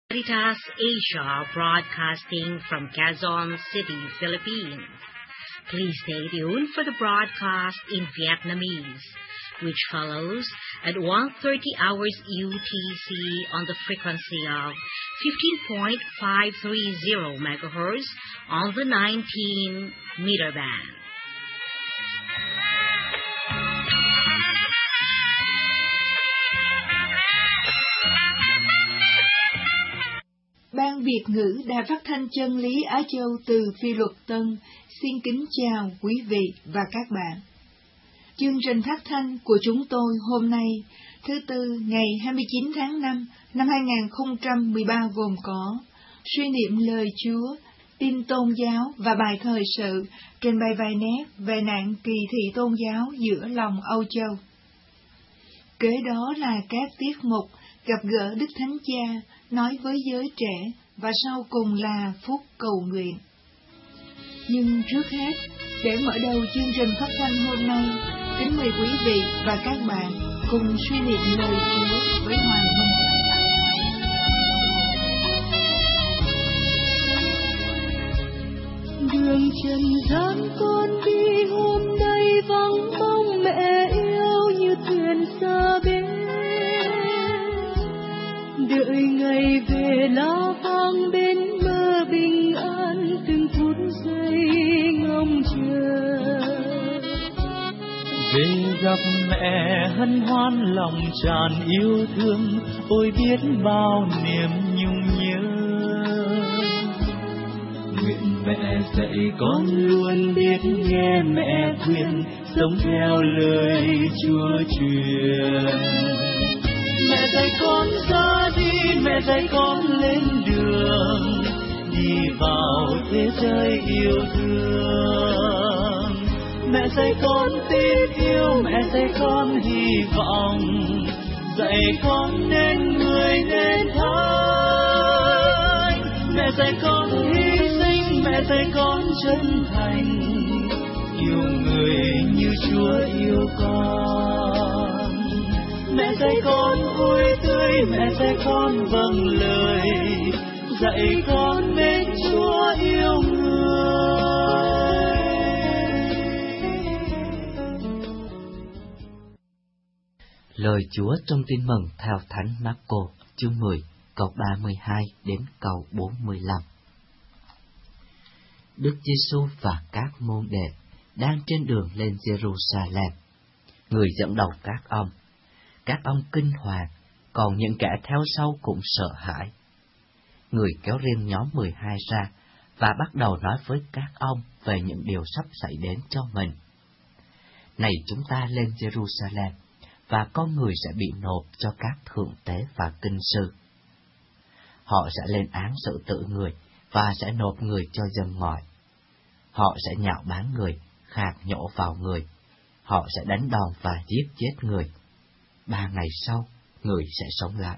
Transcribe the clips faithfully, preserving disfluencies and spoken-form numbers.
Caritas Asia, broadcasting from Quezon City, Philippines. Please stay tuned for the broadcast in Vietnamese, which follows at one thirty hours U T C on the frequency of fifteen point five three zero megahertz on the nineteen meter band. Ban Việt ngữ Đài Phát thanh Chân lý Á Châu từ Phi Luật Tân xin kính chào quý vị và các bạn. Chương trình phát thanh của chúng tôi hôm nay, thứ Tư ngày hai mươi chín tháng năm năm hai nghìn không trăm mười ba gồm có suy niệm lời Chúa, tin tôn giáo và bài thời sự trình bày vài nét về nạn kỳ thị tôn giáo giữa lòng Âu Châu. Kế đó là các tiết mục gặp gỡ Đức Thánh Cha, nói với giới trẻ và sau cùng là phút cầu nguyện. Nhưng trước hết, để mở đầu chương trình phát thanh hôm nay, kính mời quý vị và các bạn cùng suy niệm lời Chúa với Hoàng Minh. Đường trần gian con đi hôm nay vắng bóng mẹ yêu như thuyền xa bến, đợi ngày về lá vang bên bờ bình an từng phút giây ngóng chờ. Về gặp mẹ hân hoan lòng tràn yêu thương, ôi biết bao niềm nhung nhớ. Nguyện mẹ dạy con luôn biết nghe mẹ khuyên, sống theo lời Chúa truyền. Mẹ dạy con ra đi, mẹ dạy con lên đường, đi vào thế giới yêu thương. Mẹ dạy con tin yêu, mẹ dạy con hy vọng, dạy con nên người nên thánh. Mẹ dạy con hy sinh, mẹ dạy con chân thành, yêu người như Chúa yêu con. Mẹ dạy con vui tươi, mẹ dạy con vâng lời, dạy con nên Chúa yêu người. Lời Chúa trong Tin mừng theo Thánh Marco, chương mười, câu ba mươi hai đến câu bốn mươi lăm. Đức Giêsu và các môn đệ đang trên đường lên Jerusalem. Người dẫn đầu các ông. Các ông kinh hoàng, còn những kẻ theo sau cũng sợ hãi. Người kéo riêng nhóm mười hai ra và bắt đầu nói với các ông về những điều sắp xảy đến cho mình. Này, chúng ta lên Jerusalem, và con người sẽ bị nộp cho các thượng tế và kinh sư. Họ sẽ lên án xử tử người và sẽ nộp người cho dân ngoại. Họ sẽ nhạo báng người, khạc nhổ vào người. Họ sẽ đánh đòn và giết chết người. Ba ngày sau, người sẽ sống lại.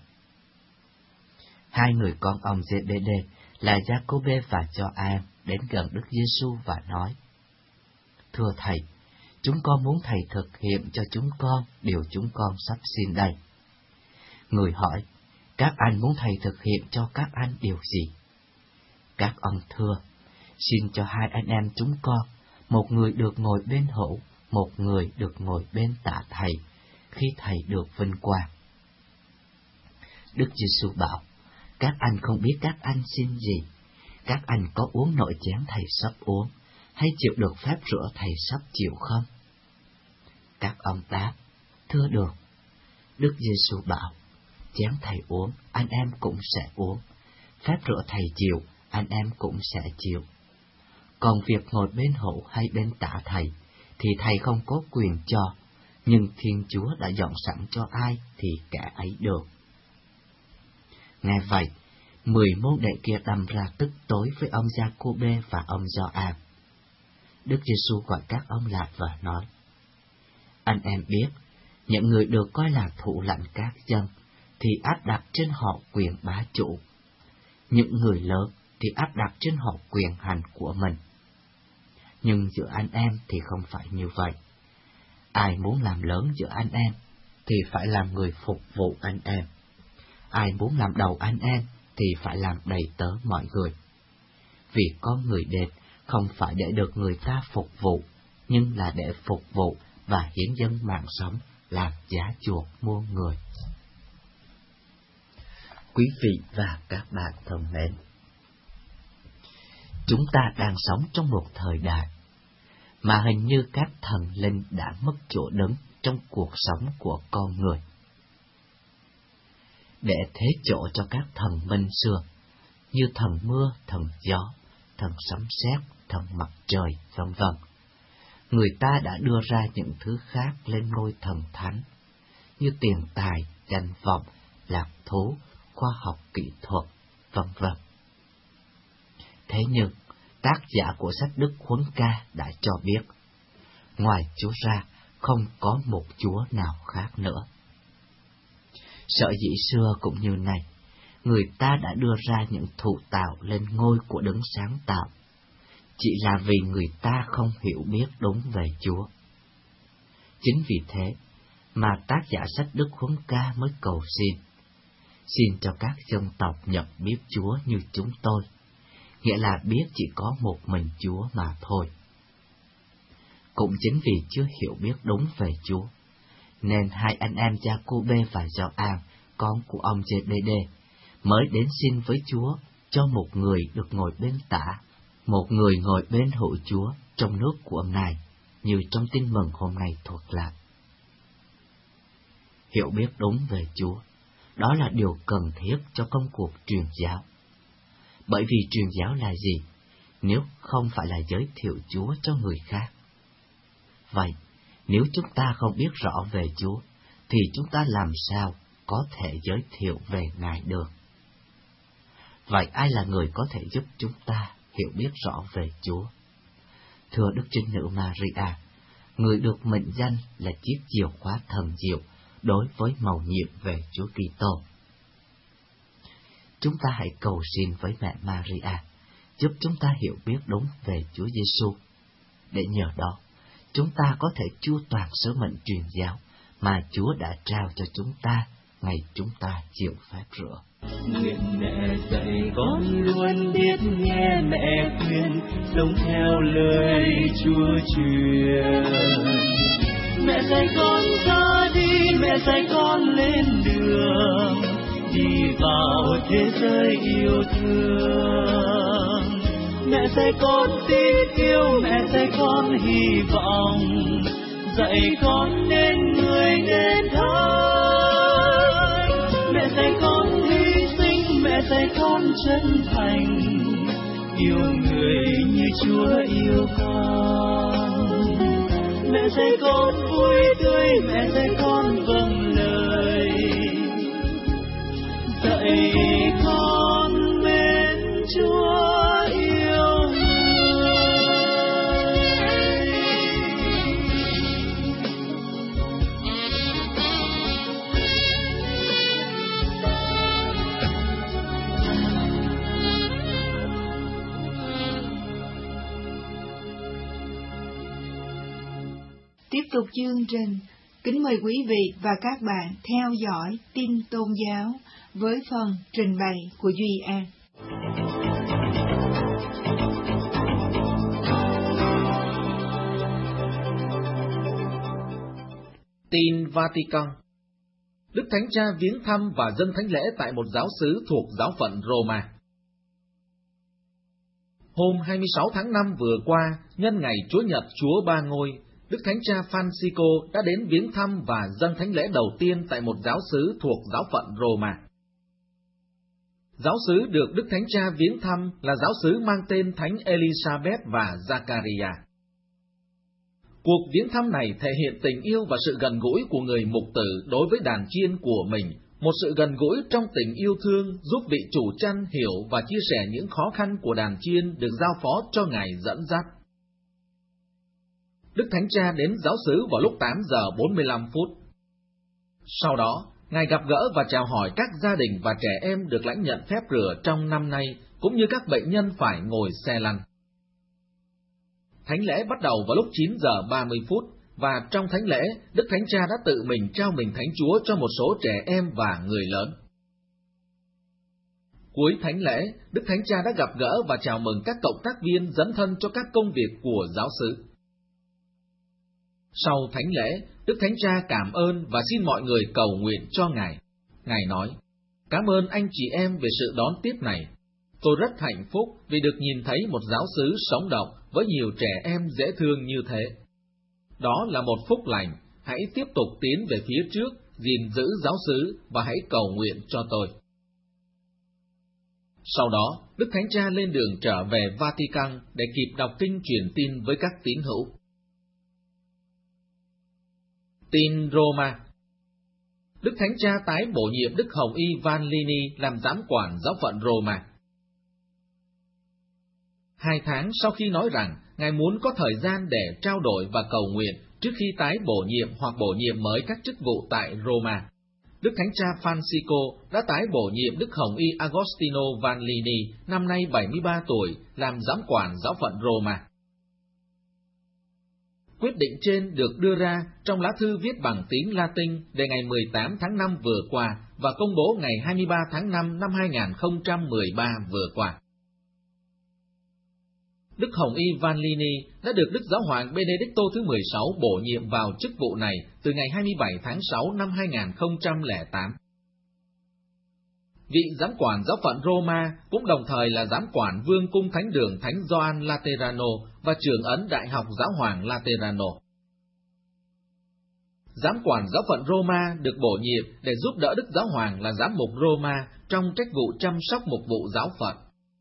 Hai người con ông Zebede là Giacôbê và Gioan đến gần Đức Giêsu và nói: Thưa Thầy, chúng con muốn Thầy thực hiện cho chúng con điều chúng con sắp xin đây. Người hỏi: Các anh muốn Thầy thực hiện cho các anh điều gì? Các ông thưa: Xin cho hai anh em chúng con, một người được ngồi bên hữu, một người được ngồi bên tả Thầy, khi Thầy được vinh quang. Đức Giêsu bảo: Các anh không biết các anh xin gì. Các anh có uống nổi chén Thầy sắp uống, hay chịu được phép rửa Thầy sắp chịu không? Các ông đáp: Thưa được. Đức Giêsu bảo: Chén Thầy uống, anh em cũng sẽ uống. Phép rửa Thầy chịu, anh em cũng sẽ chịu. Còn việc ngồi bên hữu hay bên tả Thầy, thì Thầy không có quyền cho, nhưng Thiên Chúa đã dọn sẵn cho ai thì kẻ ấy được. Nghe vậy, mười môn đệ kia đâm ra tức tối với ông Giacôbê và ông Gioan. Đức Giêsu gọi các ông lại và nói: Anh em biết, những người được coi là thủ lãnh các dân thì áp đặt trên họ quyền bá chủ. Những người lớn thì áp đặt trên họ quyền hành của mình. Nhưng giữa anh em thì không phải như vậy. Ai muốn làm lớn giữa anh em thì phải làm người phục vụ anh em. Ai muốn làm đầu anh em thì thì phải làm đầy tớ mọi người. Vì con người đến không phải để được người ta phục vụ, nhưng là để phục vụ và hiến dâng mạng sống làm giá chuộc mua người. Quý vị và các bạn thân mến, chúng ta đang sống trong một thời đại mà hình như các thần linh đã mất chỗ đứng trong cuộc sống của con người. Để thế chỗ cho các thần minh xưa, như thần mưa, thần gió, thần sấm sét, thần mặt trời, vân vân, người ta đã đưa ra những thứ khác lên ngôi thần thánh, như tiền tài, danh vọng, lạc thú, khoa học kỹ thuật, vân vân. Thế nhưng, tác giả của sách Đức Huấn Ca đã cho biết, ngoài Chúa ra, không có một Chúa nào khác nữa. Sở dĩ xưa cũng như này, người ta đã đưa ra những thụ tạo lên ngôi của đấng sáng tạo, chỉ là vì người ta không hiểu biết đúng về Chúa. Chính vì thế mà tác giả sách Đức Huấn Ca mới cầu xin, xin cho các dân tộc nhận biết Chúa như chúng tôi, nghĩa là biết chỉ có một mình Chúa mà thôi. Cũng chính vì chưa hiểu biết đúng về Chúa, nên hai anh em Giacôbê và Gioan, con của ông giê bê đê, mới đến xin với Chúa cho một người được ngồi bên tả, một người ngồi bên hữu Chúa trong nước của ông này, như trong tin mừng hôm nay thuật lại. Hiểu biết đúng về Chúa, đó là điều cần thiết cho công cuộc truyền giáo. Bởi vì truyền giáo là gì, nếu không phải là giới thiệu Chúa cho người khác? Vậy, nếu chúng ta không biết rõ về Chúa, thì chúng ta làm sao có thể giới thiệu về Ngài được? Vậy ai là người có thể giúp chúng ta hiểu biết rõ về Chúa? Thưa Đức Trinh Nữ Maria, người được mệnh danh là chiếc chìa khóa thần diệu đối với mầu nhiệm về Chúa Kitô. Chúng ta hãy cầu xin với mẹ Maria giúp chúng ta hiểu biết đúng về Chúa Giêsu, để nhờ đó chúng ta có thể chu toàn sứ mệnh truyền giáo mà Chúa đã trao cho chúng ta ngày chúng ta chịu phép rửa. Nguyện mẹ dạy con luôn biết nghe mẹ khuyên, sống theo lời Chúa truyền. Mẹ dạy con ra đi, mẹ dạy con lên đường, đi vào thế giới yêu thương. Mẹ dạy con tin yêu, mẹ dạy con hy vọng, dạy con nên người nên thánh. Mẹ dạy con hy sinh, mẹ dạy con chân thành, yêu người như Chúa yêu con. Mẹ dạy con vui tươi, mẹ dạy con vâng lời, dạy con mến Chúa yêu người. Tiếp tục chương trình, kính mời quý vị và các bạn theo dõi tin tôn giáo với phần trình bày của Duy An. Tin Vatican. Đức Thánh Cha viếng thăm và dâng thánh lễ tại một giáo xứ thuộc giáo phận Roma. Hôm hai mươi sáu tháng năm vừa qua, nhân ngày Chúa Nhật Chúa Ba Ngôi, Đức Thánh Cha Francisco đã đến viếng thăm và dâng thánh lễ đầu tiên tại một giáo xứ thuộc giáo phận Roma. Giáo xứ được Đức Thánh Cha viếng thăm là giáo xứ mang tên Thánh Elizabeth và Zachariah. Cuộc viếng thăm này thể hiện tình yêu và sự gần gũi của người mục tử đối với đàn chiên của mình, một sự gần gũi trong tình yêu thương giúp vị chủ chăn hiểu và chia sẻ những khó khăn của đàn chiên được giao phó cho Ngài dẫn dắt. Đức Thánh Cha đến giáo xứ vào lúc tám giờ bốn mươi lăm phút. Sau đó, Ngài gặp gỡ và chào hỏi các gia đình và trẻ em được lãnh nhận phép rửa trong năm nay, cũng như các bệnh nhân phải ngồi xe lăn. Thánh lễ bắt đầu vào lúc chín giờ ba mươi phút, và trong thánh lễ, Đức Thánh Cha đã tự mình trao mình Thánh Chúa cho một số trẻ em và người lớn. Cuối thánh lễ, Đức Thánh Cha đã gặp gỡ và chào mừng các cộng tác viên dấn thân cho các công việc của giáo xứ. Sau thánh lễ, Đức Thánh Cha cảm ơn và xin mọi người cầu nguyện cho Ngài. Ngài nói, cảm ơn anh chị em về sự đón tiếp này. Tôi rất hạnh phúc vì được nhìn thấy một giáo xứ sống động với nhiều trẻ em dễ thương như thế. Đó là một phúc lành, hãy tiếp tục tiến về phía trước, gìn giữ giáo xứ và hãy cầu nguyện cho tôi. Sau đó, Đức Thánh Cha lên đường trở về Vatican để kịp đọc kinh truyền tin với các tín hữu. Tin Roma. Đức Thánh Cha tái bổ nhiệm Đức Hồng Y Vanlini làm giám quản giáo phận Roma. Hai tháng sau khi nói rằng Ngài muốn có thời gian để trao đổi và cầu nguyện trước khi tái bổ nhiệm hoặc bổ nhiệm mới các chức vụ tại Roma, Đức Thánh Cha Francisco đã tái bổ nhiệm Đức Hồng Y Agostino Vanlini, năm nay bảy mươi ba tuổi, làm giám quản giáo phận Roma. Quyết định trên được đưa ra trong lá thư viết bằng tiếng Latin đề ngày mười tám tháng năm vừa qua và công bố ngày hai mươi ba tháng năm năm hai nghìn không trăm mười ba vừa qua. Đức Hồng Y Vanlini đã được Đức Giáo hoàng Benedicto thứ mười sáu bổ nhiệm vào chức vụ này từ ngày hai mươi bảy tháng sáu năm hai nghìn không trăm lẻ tám. Vị giám quản giáo phận Roma cũng đồng thời là giám quản Vương cung Thánh đường Thánh Gioan Laterano và trưởng ấn Đại học Giáo hoàng Laterano. Giám quản giáo phận Roma được bổ nhiệm để giúp đỡ Đức Giáo hoàng là giám mục Roma trong trách vụ chăm sóc mục vụ giáo phận.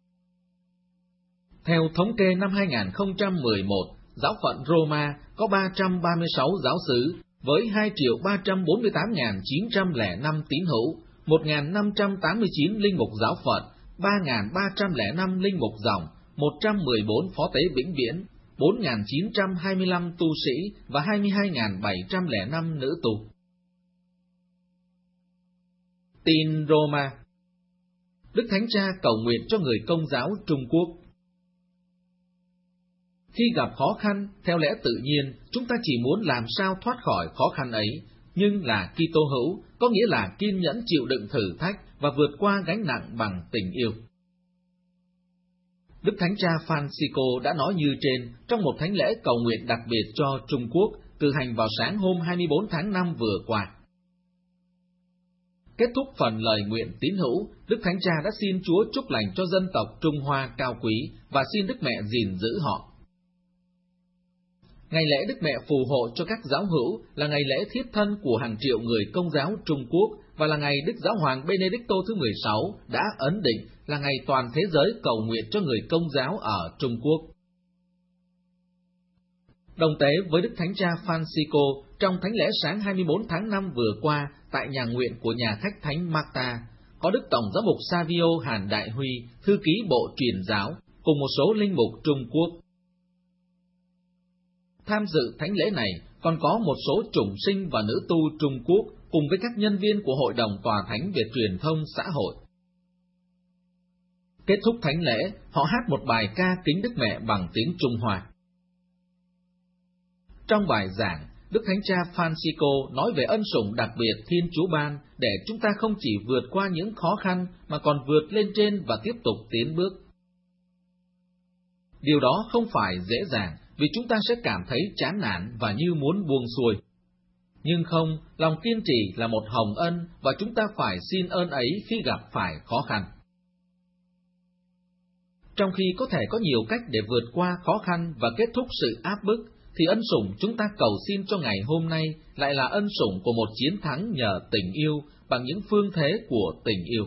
Theo thống kê năm hai nghìn không trăm mười một, giáo phận Roma có ba trăm ba mươi sáu giáo xứ với hai triệu ba trăm bốn mươi tám nghìn chín trăm lẻ năm tín hữu, một nghìn năm trăm tám mươi chín linh mục giáo phận, ba nghìn ba trăm lẻ năm linh mục dòng, một trăm mười bốn phó tế vĩnh viễn, bốn nghìn chín trăm hai mươi lăm tu sĩ và hai mươi hai nghìn bảy trăm lẻ năm nữ tu. Tin Roma. Đức Thánh Cha cầu nguyện cho người Công giáo Trung Quốc. Khi gặp khó khăn, theo lẽ tự nhiên, chúng ta chỉ muốn làm sao thoát khỏi khó khăn ấy, nhưng là Kitô hữu, có nghĩa là kiên nhẫn chịu đựng thử thách và vượt qua gánh nặng bằng tình yêu. Đức Thánh Cha Francisco đã nói như trên trong một thánh lễ cầu nguyện đặc biệt cho Trung Quốc, cử hành vào sáng hôm hai mươi bốn tháng năm vừa qua. Kết thúc phần lời nguyện tín hữu, Đức Thánh Cha đã xin Chúa chúc lành cho dân tộc Trung Hoa cao quý và xin Đức Mẹ gìn giữ họ. Ngày lễ Đức Mẹ phù hộ cho các giáo hữu là ngày lễ thiết thân của hàng triệu người Công giáo Trung Quốc và là ngày Đức Giáo hoàng Benedicto thứ mười sáu đã ấn định là ngày toàn thế giới cầu nguyện cho người Công giáo ở Trung Quốc. Đồng tế với Đức Thánh Cha Francisco, trong thánh lễ sáng hai mươi bốn tháng năm vừa qua tại nhà nguyện của nhà khách Thánh Marta, có Đức Tổng giám mục Savio Hàn Đại Huy, thư ký Bộ Truyền giáo, cùng một số linh mục Trung Quốc. Tham dự thánh lễ này còn có một số chủng sinh và nữ tu Trung Quốc cùng với các nhân viên của Hội đồng Tòa Thánh về truyền thông xã hội. Kết thúc thánh lễ, họ hát một bài ca kính Đức Mẹ bằng tiếng Trung Hoa. Trong bài giảng, Đức Thánh Cha Francisco nói về ân sủng đặc biệt Thiên Chúa ban để chúng ta không chỉ vượt qua những khó khăn mà còn vượt lên trên và tiếp tục tiến bước. Điều đó không phải dễ dàng, vì chúng ta sẽ cảm thấy chán nản và như muốn buông xuôi. Nhưng không, lòng kiên trì là một hồng ân và chúng ta phải xin ơn ấy khi gặp phải khó khăn. Trong khi có thể có nhiều cách để vượt qua khó khăn và kết thúc sự áp bức, thì ân sủng chúng ta cầu xin cho ngày hôm nay lại là ân sủng của một chiến thắng nhờ tình yêu bằng những phương thế của tình yêu.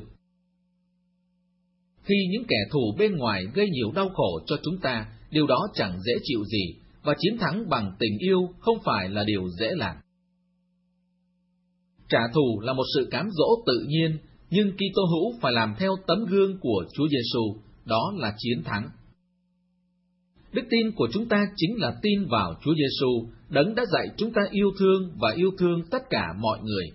Khi những kẻ thù bên ngoài gây nhiều đau khổ cho chúng ta, điều đó chẳng dễ chịu gì, và chiến thắng bằng tình yêu không phải là điều dễ làm. Trả thù là một sự cám dỗ tự nhiên, nhưng Kitô hữu phải làm theo tấm gương của Chúa Giêsu, đó là chiến thắng. Đức tin của chúng ta chính là tin vào Chúa Giêsu, Đấng đã dạy chúng ta yêu thương và yêu thương tất cả mọi người.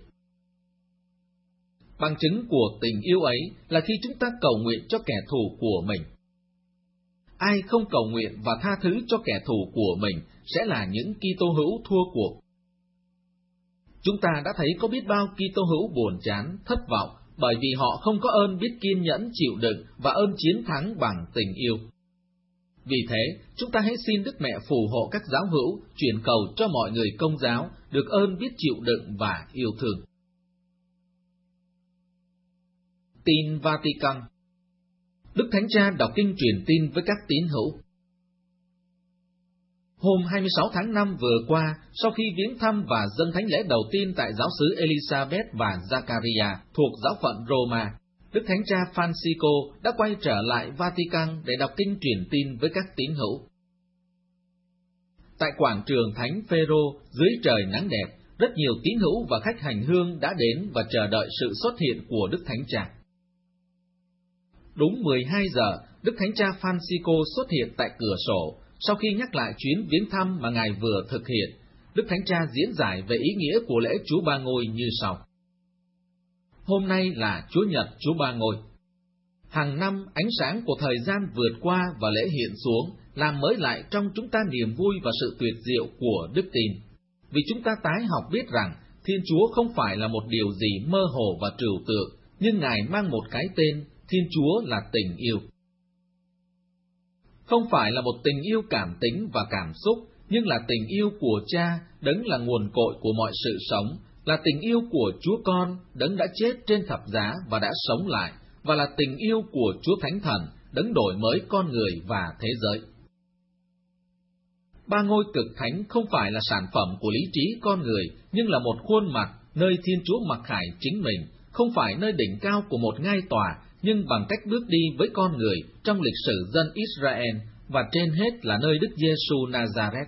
Bằng chứng của tình yêu ấy là khi chúng ta cầu nguyện cho kẻ thù của mình. Ai không cầu nguyện và tha thứ cho kẻ thù của mình sẽ là những Kitô hữu thua cuộc. Chúng ta đã thấy có biết bao Kitô hữu buồn chán, thất vọng bởi vì họ không có ơn biết kiên nhẫn chịu đựng và ơn chiến thắng bằng tình yêu. Vì thế, chúng ta hãy xin Đức Mẹ phù hộ các giáo hữu, chuyển cầu cho mọi người Công giáo được ơn biết chịu đựng và yêu thương. Tin Vatican. Đức Thánh Cha đọc kinh truyền tin với các tín hữu. Hôm hai mươi sáu tháng năm vừa qua, sau khi viếng thăm và dâng thánh lễ đầu tiên tại giáo xứ Elizabeth và Zaccaria thuộc giáo phận Roma, Đức Thánh Cha Francisco đã quay trở lại Vatican để đọc kinh truyền tin với các tín hữu. Tại quảng trường Thánh Phêrô, dưới trời nắng đẹp, rất nhiều tín hữu và khách hành hương đã đến và chờ đợi sự xuất hiện của Đức Thánh Cha. Đúng mười hai giờ, Đức Thánh Cha Francisco xuất hiện tại cửa sổ. Sau khi nhắc lại chuyến viếng thăm mà Ngài vừa thực hiện, Đức Thánh Cha diễn giải về ý nghĩa của lễ Chúa Ba Ngôi như sau. Hôm nay là Chúa Nhật Chúa Ba Ngôi. Hàng năm, ánh sáng của thời gian vượt qua và lễ hiện xuống, làm mới lại trong chúng ta niềm vui và sự tuyệt diệu của đức tin. Vì chúng ta tái học biết rằng, Thiên Chúa không phải là một điều gì mơ hồ và trừu tượng, nhưng Ngài mang một cái tên, Thiên Chúa là tình yêu. Không phải là một tình yêu cảm tính và cảm xúc, nhưng là tình yêu của Cha, đấng là nguồn cội của mọi sự sống, là tình yêu của Chúa Con, đấng đã chết trên thập giá và đã sống lại, và là tình yêu của Chúa Thánh Thần, đấng đổi mới con người và thế giới. Ba ngôi cực thánh không phải là sản phẩm của lý trí con người, nhưng là một khuôn mặt nơi Thiên Chúa mặc khải chính mình, không phải nơi đỉnh cao của một ngai tòa, nhưng bằng cách bước đi với con người trong lịch sử dân Israel, và trên hết là nơi Đức Giêsu Nazareth.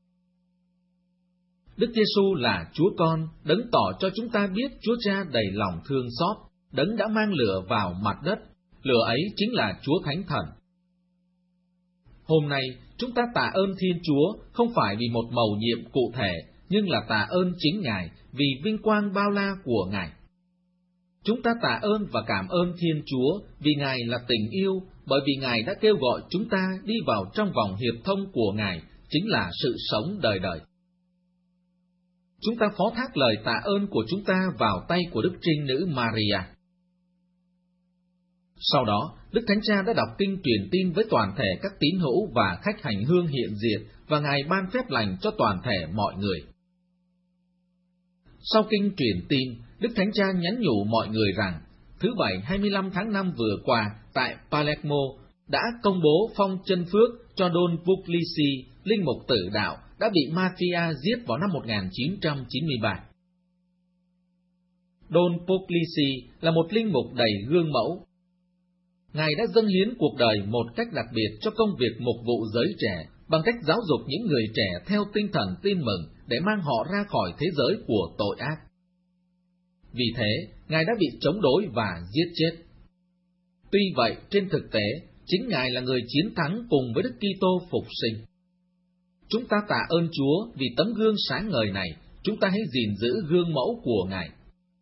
Đức Giêsu là Chúa Con, đấng tỏ cho chúng ta biết Chúa Cha đầy lòng thương xót, đấng đã mang lửa vào mặt đất, lửa ấy chính là Chúa Thánh Thần. Hôm nay, chúng ta tạ ơn Thiên Chúa không phải vì một mầu nhiệm cụ thể, nhưng là tạ ơn chính Ngài vì vinh quang bao la của Ngài. Chúng ta tạ ơn và cảm ơn Thiên Chúa vì Ngài là tình yêu, bởi vì Ngài đã kêu gọi chúng ta đi vào trong vòng hiệp thông của Ngài, chính là sự sống đời đời. Chúng ta phó thác lời tạ ơn của chúng ta vào tay của Đức Trinh Nữ Maria. Sau đó, Đức Thánh Cha đã đọc kinh truyền tin với toàn thể các tín hữu và khách hành hương hiện diện, và Ngài ban phép lành cho toàn thể mọi người. Sau kinh truyền tin, Đức Thánh Cha nhắn nhủ mọi người rằng, thứ Bảy hai mươi lăm tháng năm vừa qua, tại Palermo, đã công bố phong chân phước cho Don Puglisi, linh mục tử đạo, đã bị mafia giết vào năm một nghìn chín trăm chín mươi ba. Don Puglisi là một linh mục đầy gương mẫu. Ngài đã dâng hiến cuộc đời một cách đặc biệt cho công việc mục vụ giới trẻ, bằng cách giáo dục những người trẻ theo tinh thần tin mừng để mang họ ra khỏi thế giới của tội ác. Vì thế, Ngài đã bị chống đối và giết chết. Tuy vậy, trên thực tế, chính Ngài là người chiến thắng cùng với Đức Kitô phục sinh. Chúng ta tạ ơn Chúa vì tấm gương sáng ngời này, chúng ta hãy gìn giữ gương mẫu của Ngài.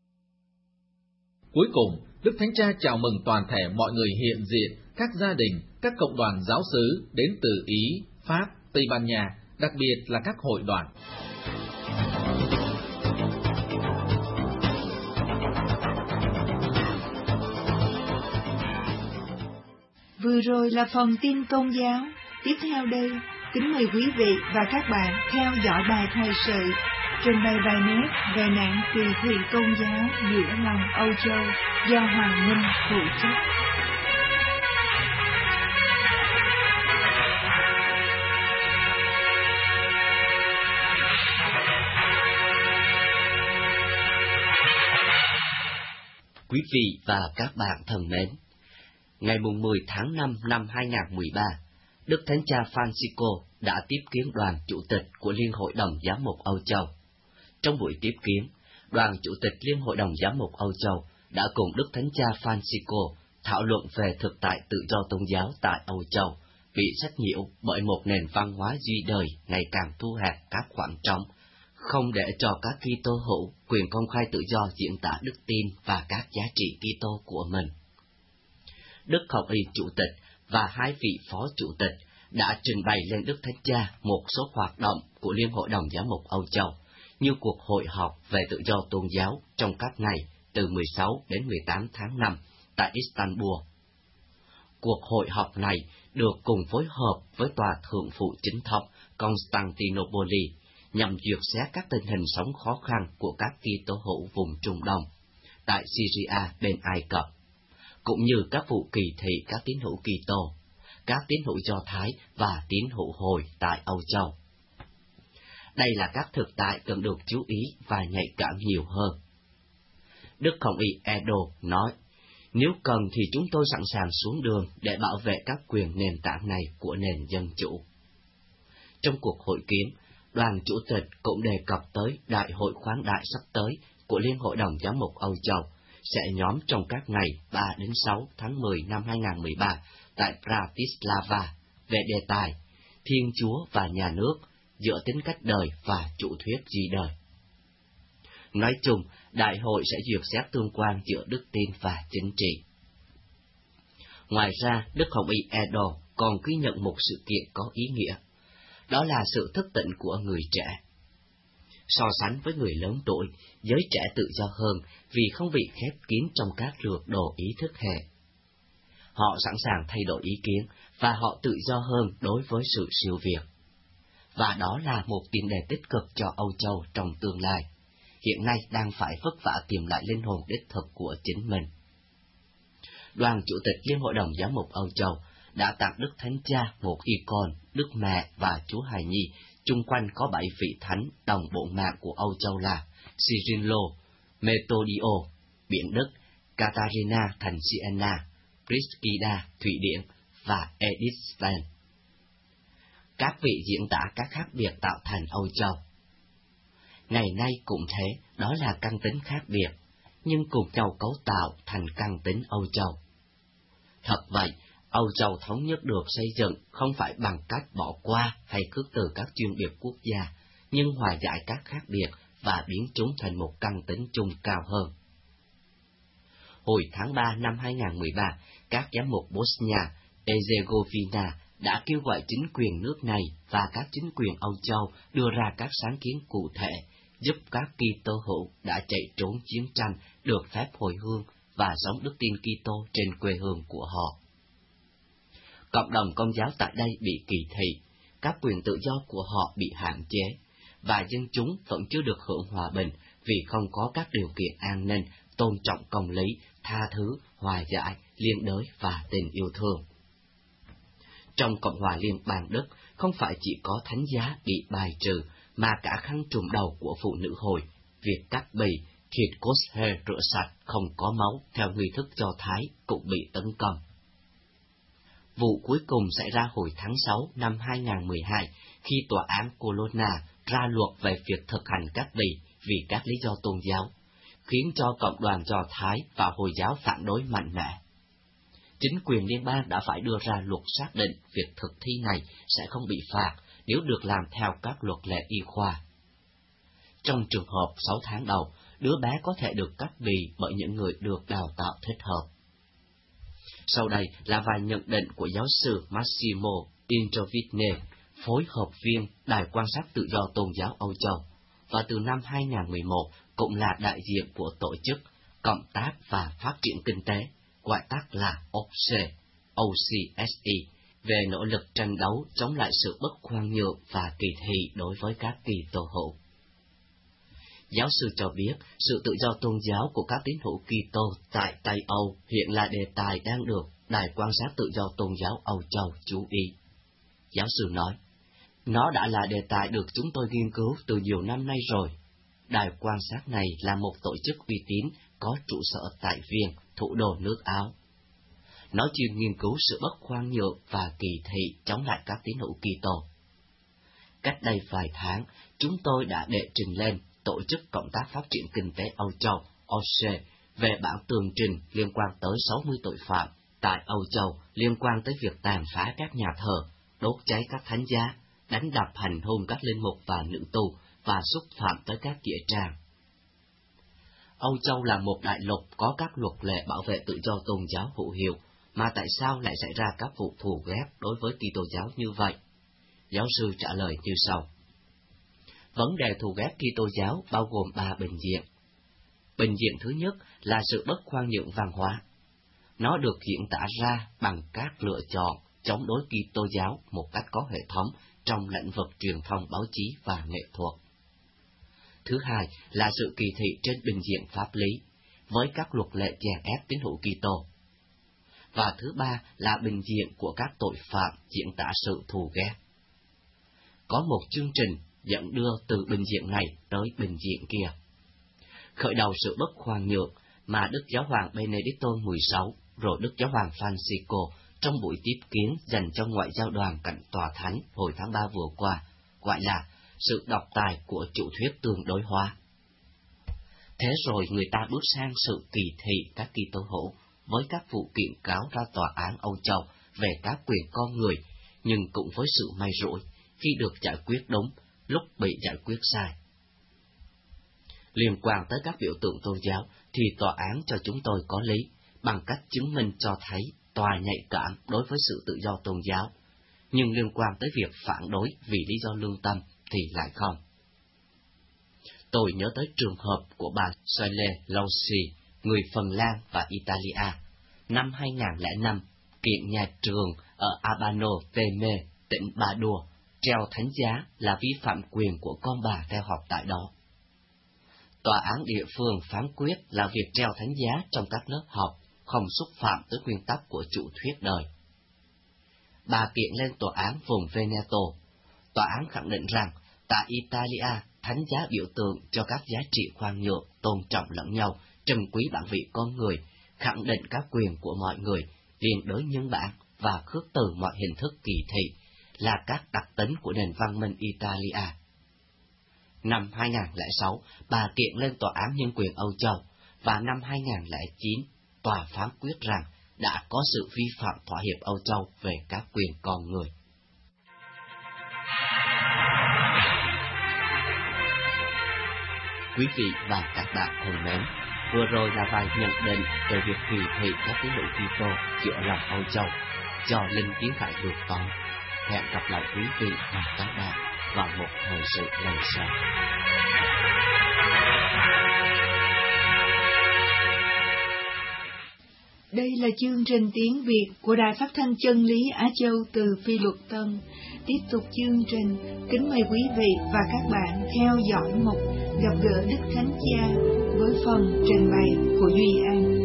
Cuối cùng, Đức Thánh Cha chào mừng toàn thể mọi người hiện diện, các gia đình, các cộng đoàn giáo xứ đến từ Ý, Pháp, Tây Ban Nha, đặc biệt là các hội đoàn. Vừa rồi là phần tin tôn giáo. Tiếp theo đây, kính mời quý vị và các bạn theo dõi bài thời sự trình bày bài nét về nạn kỳ thị tôn giáo giữa lòng Âu Châu do Hoàng Minh phụ trách. Quý vị và các bạn thân mến, ngày mười tháng năm năm hai nghìn không trăm mười ba, Đức Thánh Cha Francisco đã tiếp kiến đoàn chủ tịch của Liên Hội đồng Giám mục Âu Châu. Trong buổi tiếp kiến, đoàn chủ tịch Liên Hội đồng Giám mục Âu Châu đã cùng Đức Thánh Cha Francisco thảo luận về thực tại tự do tôn giáo tại Âu Châu, bị sách nhiễu bởi một nền văn hóa duy đời ngày càng thu hẹp các khoảng trống, không để cho các Kitô hữu quyền công khai tự do diễn tả đức tin và các giá trị Kitô của mình. Đức Hồng Y chủ tịch và hai vị phó chủ tịch đã trình bày lên Đức Thánh Cha một số hoạt động của Liên Hội đồng Giám mục Âu Châu, như cuộc hội họp về tự do tôn giáo trong các ngày từ mười sáu đến mười tám tháng năm tại Istanbul. Cuộc hội họp này được cùng phối hợp với Tòa Thượng phụ Chính thống Constantinople nhằm duyệt xét các tình hình sống khó khăn của các Kitô hữu vùng Trung Đông, tại Syria bên Ai Cập, cũng như các vụ kỳ thị các tín hữu Kitô, các tín hữu Do Thái và tín hữu Hồi tại Âu Châu. Đây là các thực tại cần được chú ý và nhạy cảm nhiều hơn. Đức Hồng Y Edo nói, nếu cần thì chúng tôi sẵn sàng xuống đường để bảo vệ các quyền nền tảng này của nền dân chủ. Trong cuộc hội kiến, đoàn chủ tịch cũng đề cập tới đại hội khoáng đại sắp tới của Liên hội đồng Giám mục Âu Châu sẽ nhóm trong các ngày ba đến sáu tháng mười năm hai nghìn không trăm mười ba tại Bratislava về đề tài Thiên Chúa và Nhà nước giữa tính cách đời và chủ thuyết duy đời. Nói chung, đại hội sẽ duyệt xét tương quan giữa đức tin và chính trị. Ngoài ra, Đức Hồng Y Edo còn ghi nhận một sự kiện có ý nghĩa, đó là sự thức tỉnh của người trẻ. So sánh với người lớn tuổi, giới trẻ tự do hơn vì không bị khép kín trong các lược đồ ý thức hệ. Họ sẵn sàng thay đổi ý kiến và họ tự do hơn đối với sự siêu việt. Và đó là một tiền đề tích cực cho Âu Châu trong tương lai, hiện nay đang phải vất vả tìm lại linh hồn đích thực của chính mình. Đoàn chủ tịch Liên hội đồng Giám mục Âu Châu đã tặng Đức Thánh Cha một icon Đức Mẹ và Chúa Hài Nhi, chung quanh có bảy vị thánh đồng bổn mạng của Âu Châu là Cyrilo, Metodio, Biển Đức, Catarina thành Siena, Priscilla, Thụy Điển và Edith Stein. Các vị diễn tả các khác biệt tạo thành Âu Châu. Ngày nay cũng thế, đó là căn tính khác biệt, nhưng cùng nhau cấu tạo thành căn tính Âu Châu. Thật vậy, Âu Châu thống nhất được xây dựng không phải bằng cách bỏ qua hay khước từ các chuyên biệt quốc gia, nhưng hòa giải các khác biệt và biến chúng thành một căn tính chung cao hơn. Hồi tháng ba năm hai nghìn không trăm mười ba, các giám mục Bosnia, Herzegovina đã kêu gọi chính quyền nước này và các chính quyền Âu Châu đưa ra các sáng kiến cụ thể giúp các Kitô hữu đã chạy trốn chiến tranh được phép hồi hương và sống đức tin Kitô trên quê hương của họ. Cộng đồng Công giáo tại đây bị kỳ thị, các quyền tự do của họ bị hạn chế, và dân chúng vẫn chưa được hưởng hòa bình vì không có các điều kiện an ninh, tôn trọng công lý, tha thứ, hòa giải, liên đới và tình yêu thương. Trong Cộng hòa Liên bang Đức, không phải chỉ có thánh giá bị bài trừ, mà cả khăn trùm đầu của phụ nữ Hồi, việc cắt bì, thịt kosher rửa sạch không có máu theo nghi thức Do Thái cũng bị tấn công. Vụ cuối cùng xảy ra hồi tháng sáu năm hai nghìn không trăm mười hai, khi tòa án Colonna ra luật về việc thực hành cắt bì vì các lý do tôn giáo, khiến cho cộng đoàn Do Thái và Hồi giáo phản đối mạnh mẽ. Chính quyền liên bang đã phải đưa ra luật xác định việc thực thi này sẽ không bị phạt nếu được làm theo các luật lệ y khoa. Trong trường hợp sáu tháng đầu, đứa bé có thể được cắt bì bởi những người được đào tạo thích hợp. Sau đây là vài nhận định của giáo sư Massimo Introvitne, phối hợp viên Đài quan sát tự do tôn giáo Âu Châu, và từ năm hai nghìn không trăm mười một cũng là đại diện của tổ chức Cộng tác và Phát triển Kinh tế, gọi tắt là o xê e, o xê ét e, về nỗ lực tranh đấu chống lại sự bất khoan nhượng và kỳ thị đối với các Kitô hữu. Giáo sư cho biết, sự tự do tôn giáo của các tín hữu Kitô tại Tây Âu hiện là đề tài đang được Đài quan sát tự do tôn giáo Âu Châu chú ý. Giáo sư nói, nó đã là đề tài được chúng tôi nghiên cứu từ nhiều năm nay rồi. Đài quan sát này là một tổ chức uy tín có trụ sở tại Viên, thủ đô nước Áo. Nó chuyên nghiên cứu sự bất khoan nhượng và kỳ thị chống lại các tín hữu Kitô. Cách đây vài tháng, chúng tôi đã đệ trình lên Tổ chức Cộng tác Phát triển Kinh tế Âu Châu, o xê e, về bản tường trình liên quan tới sáu mươi tội phạm tại Âu Châu liên quan tới việc tàn phá các nhà thờ, đốt cháy các thánh giá, đánh đập hành hung các linh mục và nữ tu và xúc phạm tới các nghĩa trang. Âu Châu là một đại lục có các luật lệ bảo vệ tự do tôn giáo hữu hiệu, mà tại sao lại xảy ra các vụ thù ghét đối với Kitô giáo như vậy? Giáo sư trả lời như sau. Vấn đề thù ghét Kitô giáo bao gồm ba bình diện. Bình diện thứ nhất là sự bất khoan nhượng văn hóa. Nó được diễn tả ra bằng các lựa chọn chống đối Kitô giáo một cách có hệ thống trong lĩnh vực truyền thông, báo chí và nghệ thuật. Thứ hai là sự kỳ thị trên bình diện pháp lý, với các luật lệ chèn ép tín hữu Kitô. Và thứ ba là bình diện của các tội phạm diễn tả sự thù ghét. Có một chương trình dẫn đưa từ bình diện này tới bình diện kia. Khởi đầu sự bất khoan nhượng mà Đức Giáo hoàng Benedicto mười sáu rồi Đức Giáo hoàng Francisco trong buổi tiếp kiến dành cho ngoại giao đoàn cạnh tòa thánh hồi tháng ba vừa qua, gọi là sự độc tài của chủ thuyết tương đối hóa. Thế rồi người ta bước sang sự kỳ thị các Kitô hữu với các vụ kiện cáo ra tòa án Âu Châu về các quyền con người, nhưng cũng với sự may rủi khi được giải quyết đúng, lúc bị giải quyết sai. Liên quan tới các biểu tượng tôn giáo thì tòa án cho chúng tôi có lý, bằng cách chứng minh cho thấy tòa nhạy cảm đối với sự tự do tôn giáo, nhưng liên quan tới việc phản đối vì lý do lương tâm thì lại không. Tôi nhớ tới trường hợp của bà Soile Lausi, người Phần Lan và Italia, năm hai nghìn lẻ năm, kiện nhà trường ở Abano Teme, tỉnh Padua, treo thánh giá là vi phạm quyền của con bà theo học tại đó. Tòa án địa phương phán quyết là việc treo thánh giá trong các lớp học không xúc phạm tới nguyên tắc của chủ thuyết đời. Bà kiện lên tòa án vùng Veneto. Tòa án khẳng định rằng tại Italia, thánh giá biểu tượng cho các giá trị khoan nhượng, tôn trọng lẫn nhau, trân quý bản vị con người, khẳng định các quyền của mọi người, liên đới nhân bản và khước từ mọi hình thức kỳ thị, là các đặc tính của nền văn minh Italia. Năm hai nghìn lẻ sáu, bà kiện lên Tòa án Nhân quyền Âu Châu, và năm hai nghìn lẻ chín, tòa phán quyết rằng đã có sự vi phạm thỏa hiệp Âu Châu về các quyền con người. Quý vị và các bạn thân mến, vừa rồi là vài nhận định về việc kỳ thị các tín hữu Kitô giữa lòng Âu Châu do Linh Kiến Khải được có. Hẹn gặp lại quý vị và các bạn vào một thời sự lần sau. Đây là chương trình tiếng Việt của Đài Phát thanh Chân lý Á Châu từ Phi Luật Tân. Tiếp tục chương trình, kính mời quý vị và các bạn theo dõi mục Gặp gỡ Đức Thánh Cha với phần trình bày của Duy An.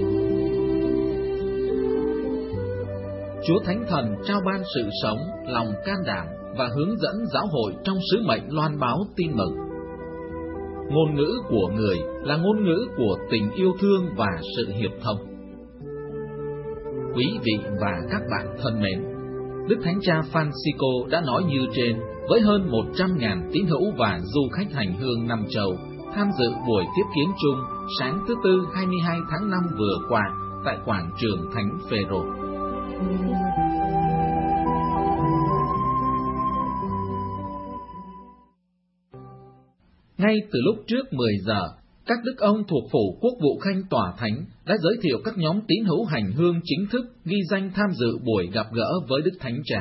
Chúa Thánh Thần trao ban sự sống, lòng can đảm và hướng dẫn giáo hội trong sứ mệnh loan báo tin mừng. Ngôn ngữ của người là ngôn ngữ của tình yêu thương và sự hiệp thông. Quý vị và các bạn thân mến, Đức Thánh Cha Francisco đã nói như trên với hơn một trăm nghìn tín hữu và du khách hành hương năm châu tham dự buổi tiếp kiến chung sáng thứ Tư hai mươi hai tháng năm vừa qua tại quảng trường Thánh Phêrô. Ngay từ lúc trước mười giờ, các đức ông thuộc phủ Quốc vụ Khanh Tòa Thánh đã giới thiệu các nhóm tín hữu hành hương chính thức ghi danh tham dự buổi gặp gỡ với Đức Thánh Cha.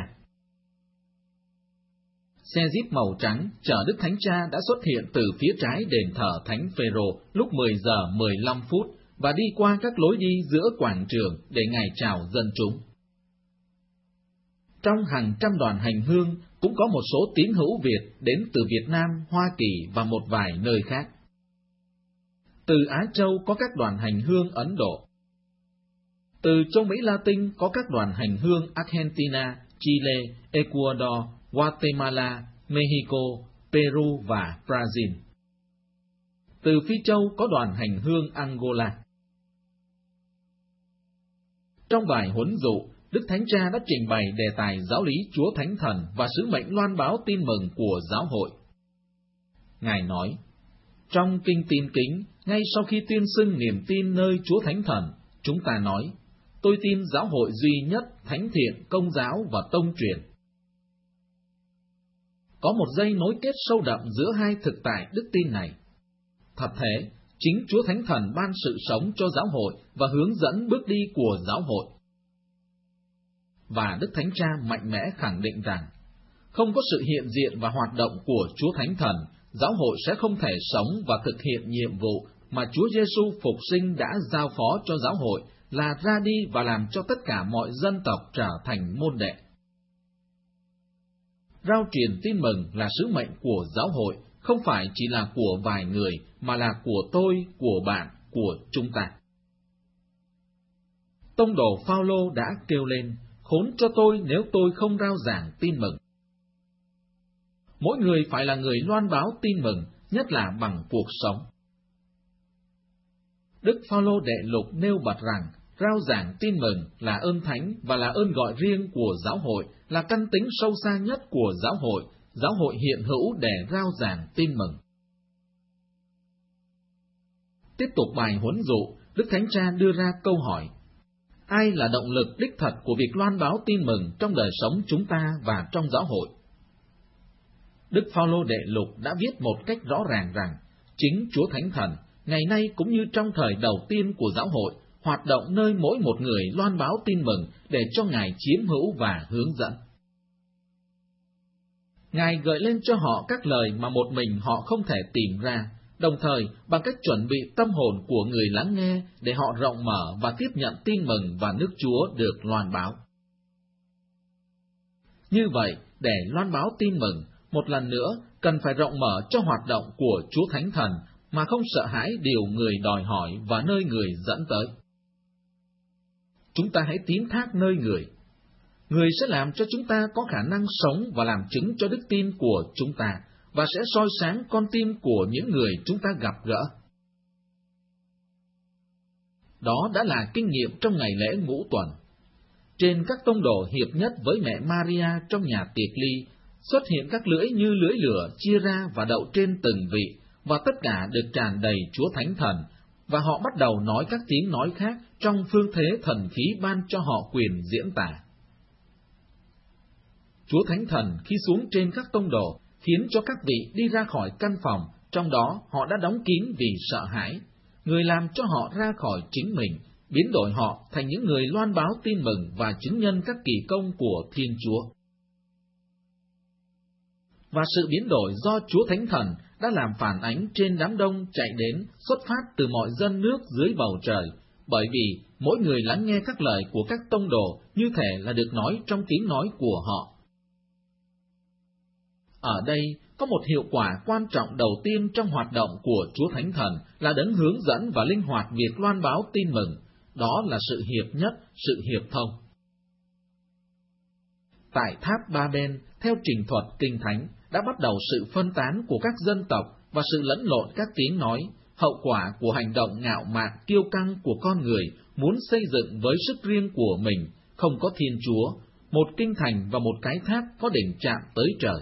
Xe Jeep màu trắng chở Đức Thánh Cha đã xuất hiện từ phía trái đền thờ Thánh Phêrô lúc mười giờ mười lăm phút và đi qua các lối đi giữa quảng trường để Ngài chào dân chúng. Trong hàng trăm đoàn hành hương cũng có một số tín hữu Việt đến từ Việt Nam, Hoa Kỳ và một vài nơi khác. Từ Á Châu có các đoàn hành hương Ấn Độ. Từ châu Mỹ Latin có các đoàn hành hương Argentina, Chile, Ecuador, Guatemala, Mexico, Peru và Brazil. Từ Phi Châu có đoàn hành hương Angola. Trong bài huấn dụ, Đức Thánh Cha đã trình bày đề tài giáo lý Chúa Thánh Thần và sứ mệnh loan báo tin mừng của giáo hội. Ngài nói, trong kinh tin kính, ngay sau khi tuyên xưng niềm tin nơi Chúa Thánh Thần, chúng ta nói, tôi tin giáo hội duy nhất, thánh thiện, công giáo và tông truyền. Có một dây nối kết sâu đậm giữa hai thực tại đức tin này. Thật thế, chính Chúa Thánh Thần ban sự sống cho giáo hội và hướng dẫn bước đi của giáo hội. Và Đức Thánh Cha mạnh mẽ khẳng định rằng, không có sự hiện diện và hoạt động của Chúa Thánh Thần, giáo hội sẽ không thể sống và thực hiện nhiệm vụ mà Chúa Giêsu phục sinh đã giao phó cho giáo hội là ra đi và làm cho tất cả mọi dân tộc trở thành môn đệ. Rao truyền tin mừng là sứ mệnh của giáo hội, không phải chỉ là của vài người, mà là của tôi, của bạn, của chúng ta. Tông đồ Phao-lô đã kêu lên, khốn cho tôi nếu tôi không rao giảng tin mừng. Mỗi người phải là người loan báo tin mừng, nhất là bằng cuộc sống. Đức Phao-lô Đệ Lục nêu bật rằng, rao giảng tin mừng là ơn thánh và là ơn gọi riêng của giáo hội, là căn tính sâu xa nhất của giáo hội, giáo hội hiện hữu để rao giảng tin mừng. Tiếp tục bài huấn dụ, Đức Thánh Cha đưa ra câu hỏi: ai là động lực đích thật của việc loan báo tin mừng trong đời sống chúng ta và trong giáo hội? Đức Phao-lô Đệ Lục đã viết một cách rõ ràng rằng, chính Chúa Thánh Thần, ngày nay cũng như trong thời đầu tiên của giáo hội, hoạt động nơi mỗi một người loan báo tin mừng để cho Ngài chiếm hữu và hướng dẫn. Ngài gợi lên cho họ các lời mà một mình họ không thể tìm ra, đồng thời bằng cách chuẩn bị tâm hồn của người lắng nghe để họ rộng mở và tiếp nhận tin mừng và nước Chúa được loan báo. Như vậy, để loan báo tin mừng, một lần nữa cần phải rộng mở cho hoạt động của Chúa Thánh Thần mà không sợ hãi điều người đòi hỏi và nơi người dẫn tới. Chúng ta hãy tín thác nơi người. Người sẽ làm cho chúng ta có khả năng sống và làm chứng cho đức tin của chúng ta, và sẽ soi sáng con tim của những người chúng ta gặp gỡ. Đó đã là kinh nghiệm trong ngày lễ ngũ tuần. Trên các tông đồ hiệp nhất với mẹ Maria trong nhà tiệc ly, xuất hiện các lưỡi như lưỡi lửa chia ra và đậu trên từng vị, và tất cả được tràn đầy Chúa Thánh Thần, và họ bắt đầu nói các tiếng nói khác trong phương thế thần khí ban cho họ quyền diễn tả. Chúa Thánh Thần khi xuống trên các tông đồ khiến cho các vị đi ra khỏi căn phòng, trong đó họ đã đóng kín vì sợ hãi. Người làm cho họ ra khỏi chính mình, biến đổi họ thành những người loan báo tin mừng và chứng nhân các kỳ công của Thiên Chúa. Và sự biến đổi do Chúa Thánh Thần đã làm phản ánh trên đám đông chạy đến, xuất phát từ mọi dân nước dưới bầu trời, bởi vì mỗi người lắng nghe các lời của các tông đồ như thể là được nói trong tiếng nói của họ. Ở đây có một hiệu quả quan trọng đầu tiên trong hoạt động của Chúa Thánh Thần là đấng hướng dẫn và linh hoạt việc loan báo tin mừng, đó là sự hiệp nhất, sự hiệp thông. Tại tháp Ba-bên, theo trình thuật Kinh Thánh, đã bắt đầu sự phân tán của các dân tộc và sự lẫn lộn các tiếng nói, hậu quả của hành động ngạo mạn kiêu căng của con người muốn xây dựng với sức riêng của mình, không có Thiên Chúa, một kinh thành và một cái tháp có đỉnh chạm tới trời.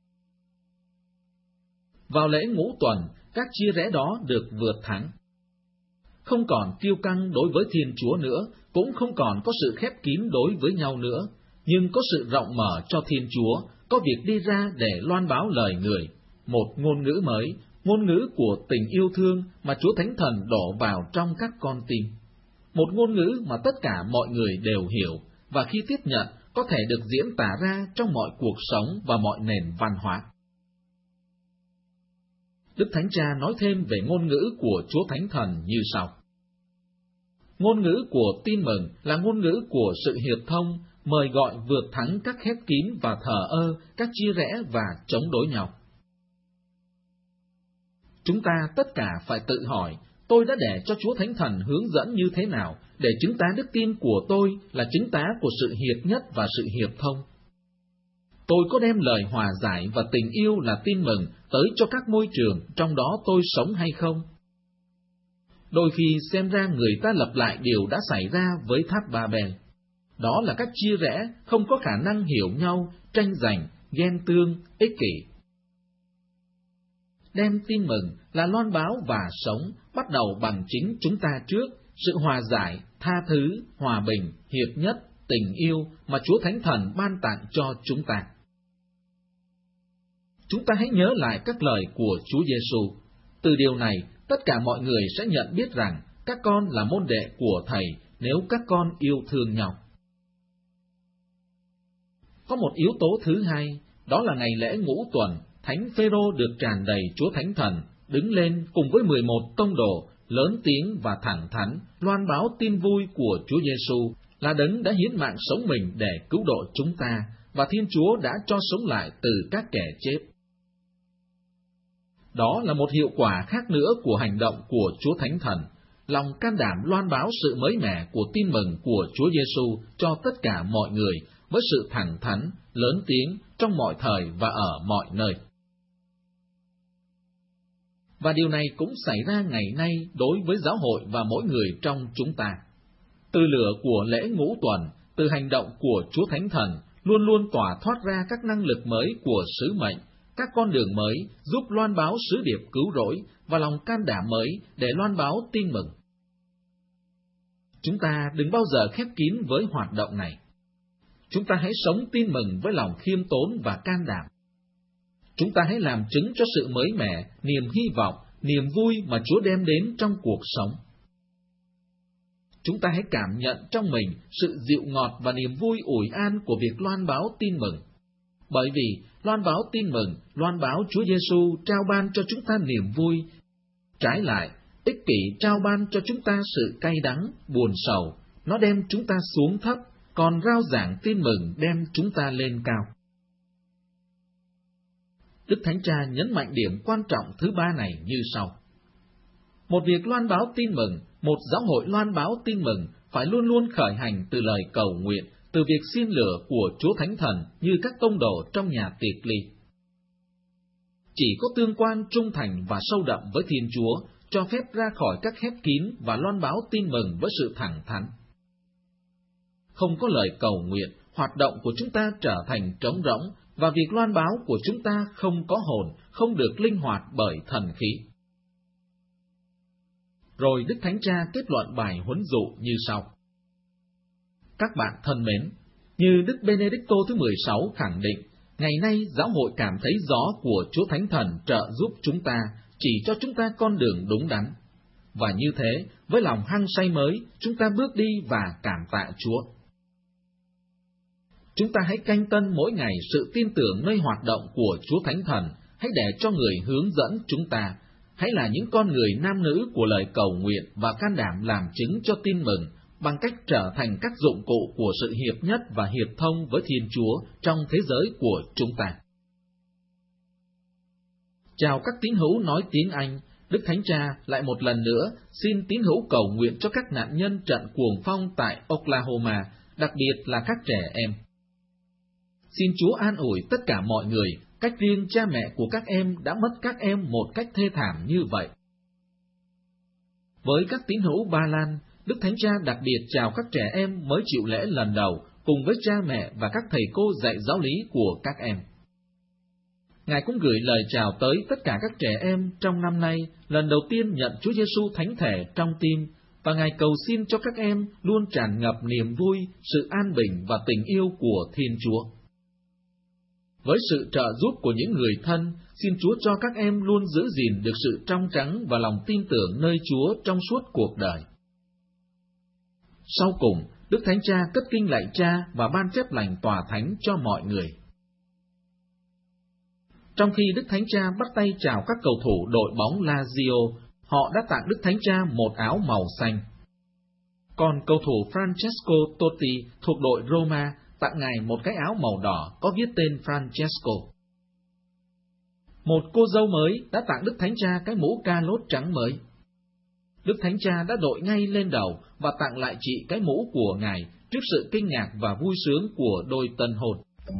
Vào lễ ngũ tuần, các chia rẽ đó được vượt thắng. Không còn kiêu căng đối với Thiên Chúa nữa, cũng không còn có sự khép kín đối với nhau nữa, nhưng có sự rộng mở cho Thiên Chúa, có việc đi ra để loan báo lời người, một ngôn ngữ mới, ngôn ngữ của tình yêu thương mà Chúa Thánh Thần đổ vào trong các con tim. Một ngôn ngữ mà tất cả mọi người đều hiểu, và khi tiếp nhận, có thể được diễn tả ra trong mọi cuộc sống và mọi nền văn hóa. Đức Thánh Cha nói thêm về ngôn ngữ của Chúa Thánh Thần như sau. Ngôn ngữ của tin mừng là ngôn ngữ của sự hiệp thông, mời gọi vượt thắng các khép kín và thờ ơ, các chia rẽ và chống đối nhau. Chúng ta tất cả phải tự hỏi, tôi đã để cho Chúa Thánh Thần hướng dẫn như thế nào để chứng tá đức tin của tôi là chứng tá của sự hiệp nhất và sự hiệp thông? Tôi có đem lời hòa giải và tình yêu là tin mừng tới cho các môi trường trong đó tôi sống hay không? Đôi khi xem ra người ta lặp lại điều đã xảy ra với tháp Ba-bên. Đó là các chia rẽ, không có khả năng hiểu nhau, tranh giành, ghen tương, ích kỷ. Đem tin mừng là loan báo và sống, bắt đầu bằng chính chúng ta trước, sự hòa giải, tha thứ, hòa bình, hiệp nhất, tình yêu mà Chúa Thánh Thần ban tặng cho chúng ta. Chúng ta hãy nhớ lại các lời của Chúa Giêsu. Từ điều này, tất cả mọi người sẽ nhận biết rằng các con là môn đệ của Thầy nếu các con yêu thương nhau. Có một yếu tố thứ hai, đó là ngày lễ ngũ tuần, Thánh Phêrô được tràn đầy Chúa Thánh Thần, đứng lên cùng với mười một tông đồ, lớn tiếng và thẳng thắn loan báo tin vui của Chúa Giêsu là Đấng đã hiến mạng sống mình để cứu độ chúng ta, và Thiên Chúa đã cho sống lại từ các kẻ chết. Đó là một hiệu quả khác nữa của hành động của Chúa Thánh Thần, lòng can đảm loan báo sự mới mẻ của tin mừng của Chúa Giêsu cho tất cả mọi người với sự thẳng thắn, lớn tiếng trong mọi thời và ở mọi nơi. Và điều này cũng xảy ra ngày nay đối với giáo hội và mỗi người trong chúng ta. Từ lửa của lễ ngũ tuần, từ hành động của Chúa Thánh Thần, luôn luôn tỏa thoát ra các năng lực mới của sứ mệnh, các con đường mới giúp loan báo sứ điệp cứu rỗi và lòng can đảm mới để loan báo tin mừng. Chúng ta đừng bao giờ khép kín với hoạt động này. Chúng ta hãy sống tin mừng với lòng khiêm tốn và can đảm. Chúng ta hãy làm chứng cho sự mới mẻ, niềm hy vọng, niềm vui mà Chúa đem đến trong cuộc sống. Chúng ta hãy cảm nhận trong mình sự dịu ngọt và niềm vui ủi an của việc loan báo tin mừng. Bởi vì loan báo tin mừng, loan báo Chúa Giêsu trao ban cho chúng ta niềm vui. Trái lại, ích kỷ trao ban cho chúng ta sự cay đắng, buồn sầu, nó đem chúng ta xuống thấp, còn rao giảng tin mừng đem chúng ta lên cao. Đức Thánh Cha nhấn mạnh điểm quan trọng thứ ba này như sau. Một việc loan báo tin mừng, một giáo hội loan báo tin mừng phải luôn luôn khởi hành từ lời cầu nguyện, từ việc xin lửa của Chúa Thánh Thần như các tông đồ trong nhà tiệc ly. Chỉ có tương quan trung thành và sâu đậm với Thiên Chúa cho phép ra khỏi các khép kín và loan báo tin mừng với sự thẳng thắn. Không có lời cầu nguyện, hoạt động của chúng ta trở thành trống rỗng, và việc loan báo của chúng ta không có hồn, không được linh hoạt bởi thần khí. Rồi Đức Thánh Cha kết luận bài huấn dụ như sau. Các bạn thân mến, như Đức Benedicto thứ mười sáu khẳng định, ngày nay giáo hội cảm thấy gió của Chúa Thánh Thần trợ giúp chúng ta, chỉ cho chúng ta con đường đúng đắn. Và như thế, với lòng hăng say mới, chúng ta bước đi và cảm tạ Chúa. Chúng ta hãy canh tân mỗi ngày sự tin tưởng nơi hoạt động của Chúa Thánh Thần, hãy để cho người hướng dẫn chúng ta, hãy là những con người nam nữ của lời cầu nguyện và can đảm làm chứng cho tin mừng, bằng cách trở thành các dụng cụ của sự hiệp nhất và hiệp thông với Thiên Chúa trong thế giới của chúng ta. Chào các tín hữu nói tiếng Anh, Đức Thánh Cha lại một lần nữa xin tín hữu cầu nguyện cho các nạn nhân trận cuồng phong tại Oklahoma, đặc biệt là các trẻ em. Xin Chúa an ủi tất cả mọi người, cách riêng cha mẹ của các em đã mất các em một cách thê thảm như vậy. Với các tín hữu Ba Lan, Đức Thánh Cha đặc biệt chào các trẻ em mới chịu lễ lần đầu, cùng với cha mẹ và các thầy cô dạy giáo lý của các em. Ngài cũng gửi lời chào tới tất cả các trẻ em trong năm nay, lần đầu tiên nhận Chúa Giêsu thánh thể trong tim, và Ngài cầu xin cho các em luôn tràn ngập niềm vui, sự an bình và tình yêu của Thiên Chúa. Với sự trợ giúp của những người thân, xin Chúa cho các em luôn giữ gìn được sự trong trắng và lòng tin tưởng nơi Chúa trong suốt cuộc đời. Sau cùng, Đức Thánh Cha cất kinh lạy Cha và ban phép lành tòa thánh cho mọi người. Trong khi Đức Thánh Cha bắt tay chào các cầu thủ đội bóng Lazio, họ đã tặng Đức Thánh Cha một áo màu xanh. Còn cầu thủ Francesco Totti thuộc đội Roma tặng Ngài một cái áo màu đỏ có viết tên Francesco. Một cô dâu mới đã tặng Đức Thánh Cha cái mũ ca lốt trắng mới. Đức Thánh Cha đã đội ngay lên đầu và tặng lại chị cái mũ của Ngài trước sự kinh ngạc và vui sướng của đôi tân hôn.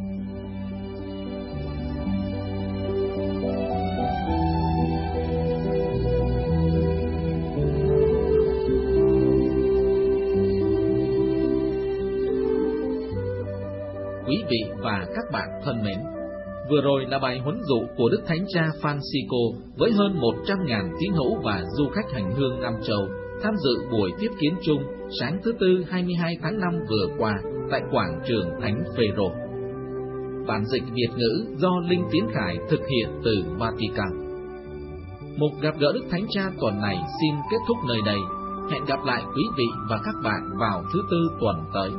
Quý vị và các bạn thân mến, vừa rồi là bài huấn dụ của Đức Thánh Cha Francisco với hơn một trăm nghìn tín hữu và du khách hành hương năm châu tham dự buổi tiếp kiến chung sáng thứ Tư hai mươi hai tháng năm vừa qua tại quảng trường Thánh Phêrô. Bản dịch Việt ngữ do Linh Tiến Khải thực hiện từ Vatican. Một gặp gỡ Đức Thánh Cha tuần này xin kết thúc nơi đây. Hẹn gặp lại quý vị và các bạn vào thứ Tư tuần tới.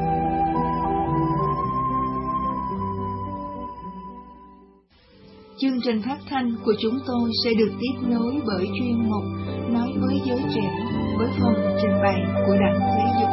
Chương chương trình phát thanh của chúng tôi sẽ được tiếp nối bởi chuyên mục Nói với giới trẻ với phần trình bày của Đặng Thế Dũng.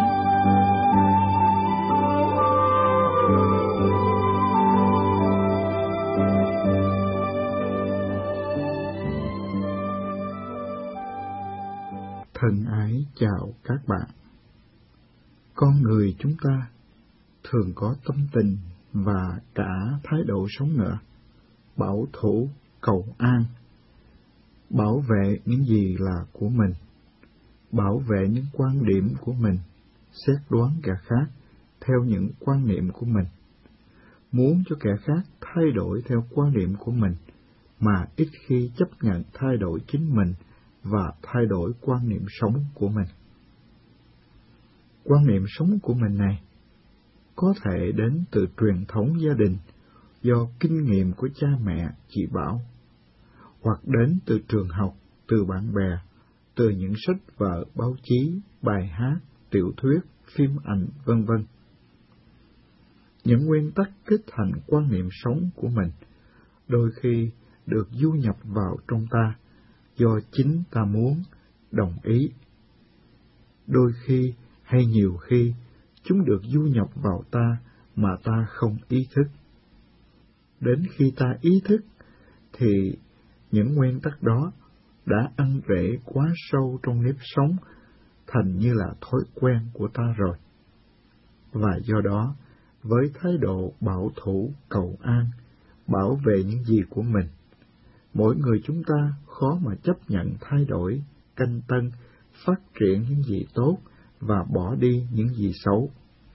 Thân ái chào các bạn. Con người chúng ta thường có tâm tình và cả thái độ sống nữa, bảo thủ, cầu an, bảo vệ những gì là của mình, bảo vệ những quan điểm của mình, xét đoán kẻ khác theo những quan niệm của mình, muốn cho kẻ khác thay đổi theo quan điểm của mình, mà ít khi chấp nhận thay đổi chính mình và thay đổi quan niệm sống của mình. Quan niệm sống của mình này có thể đến từ truyền thống gia đình, do kinh nghiệm của cha mẹ chỉ bảo, hoặc đến từ trường học, từ bạn bè, từ những sách vở, báo chí, bài hát, tiểu thuyết, phim ảnh, vân vân. Những nguyên tắc kết thành quan niệm sống của mình đôi khi được du nhập vào trong ta do chính ta muốn, đồng ý. Đôi khi hay nhiều khi chúng được du nhập vào ta mà ta không ý thức. Đến khi ta ý thức thì những nguyên tắc đó đã ăn rễ quá sâu trong nếp sống, thành như là thói quen của ta rồi. Và do đó, với thái độ bảo thủ, cầu an, bảo vệ những gì của mình, mỗi người chúng ta khó mà chấp nhận thay đổi, canh tân, phát triển những gì tốt và bỏ đi những gì xấu.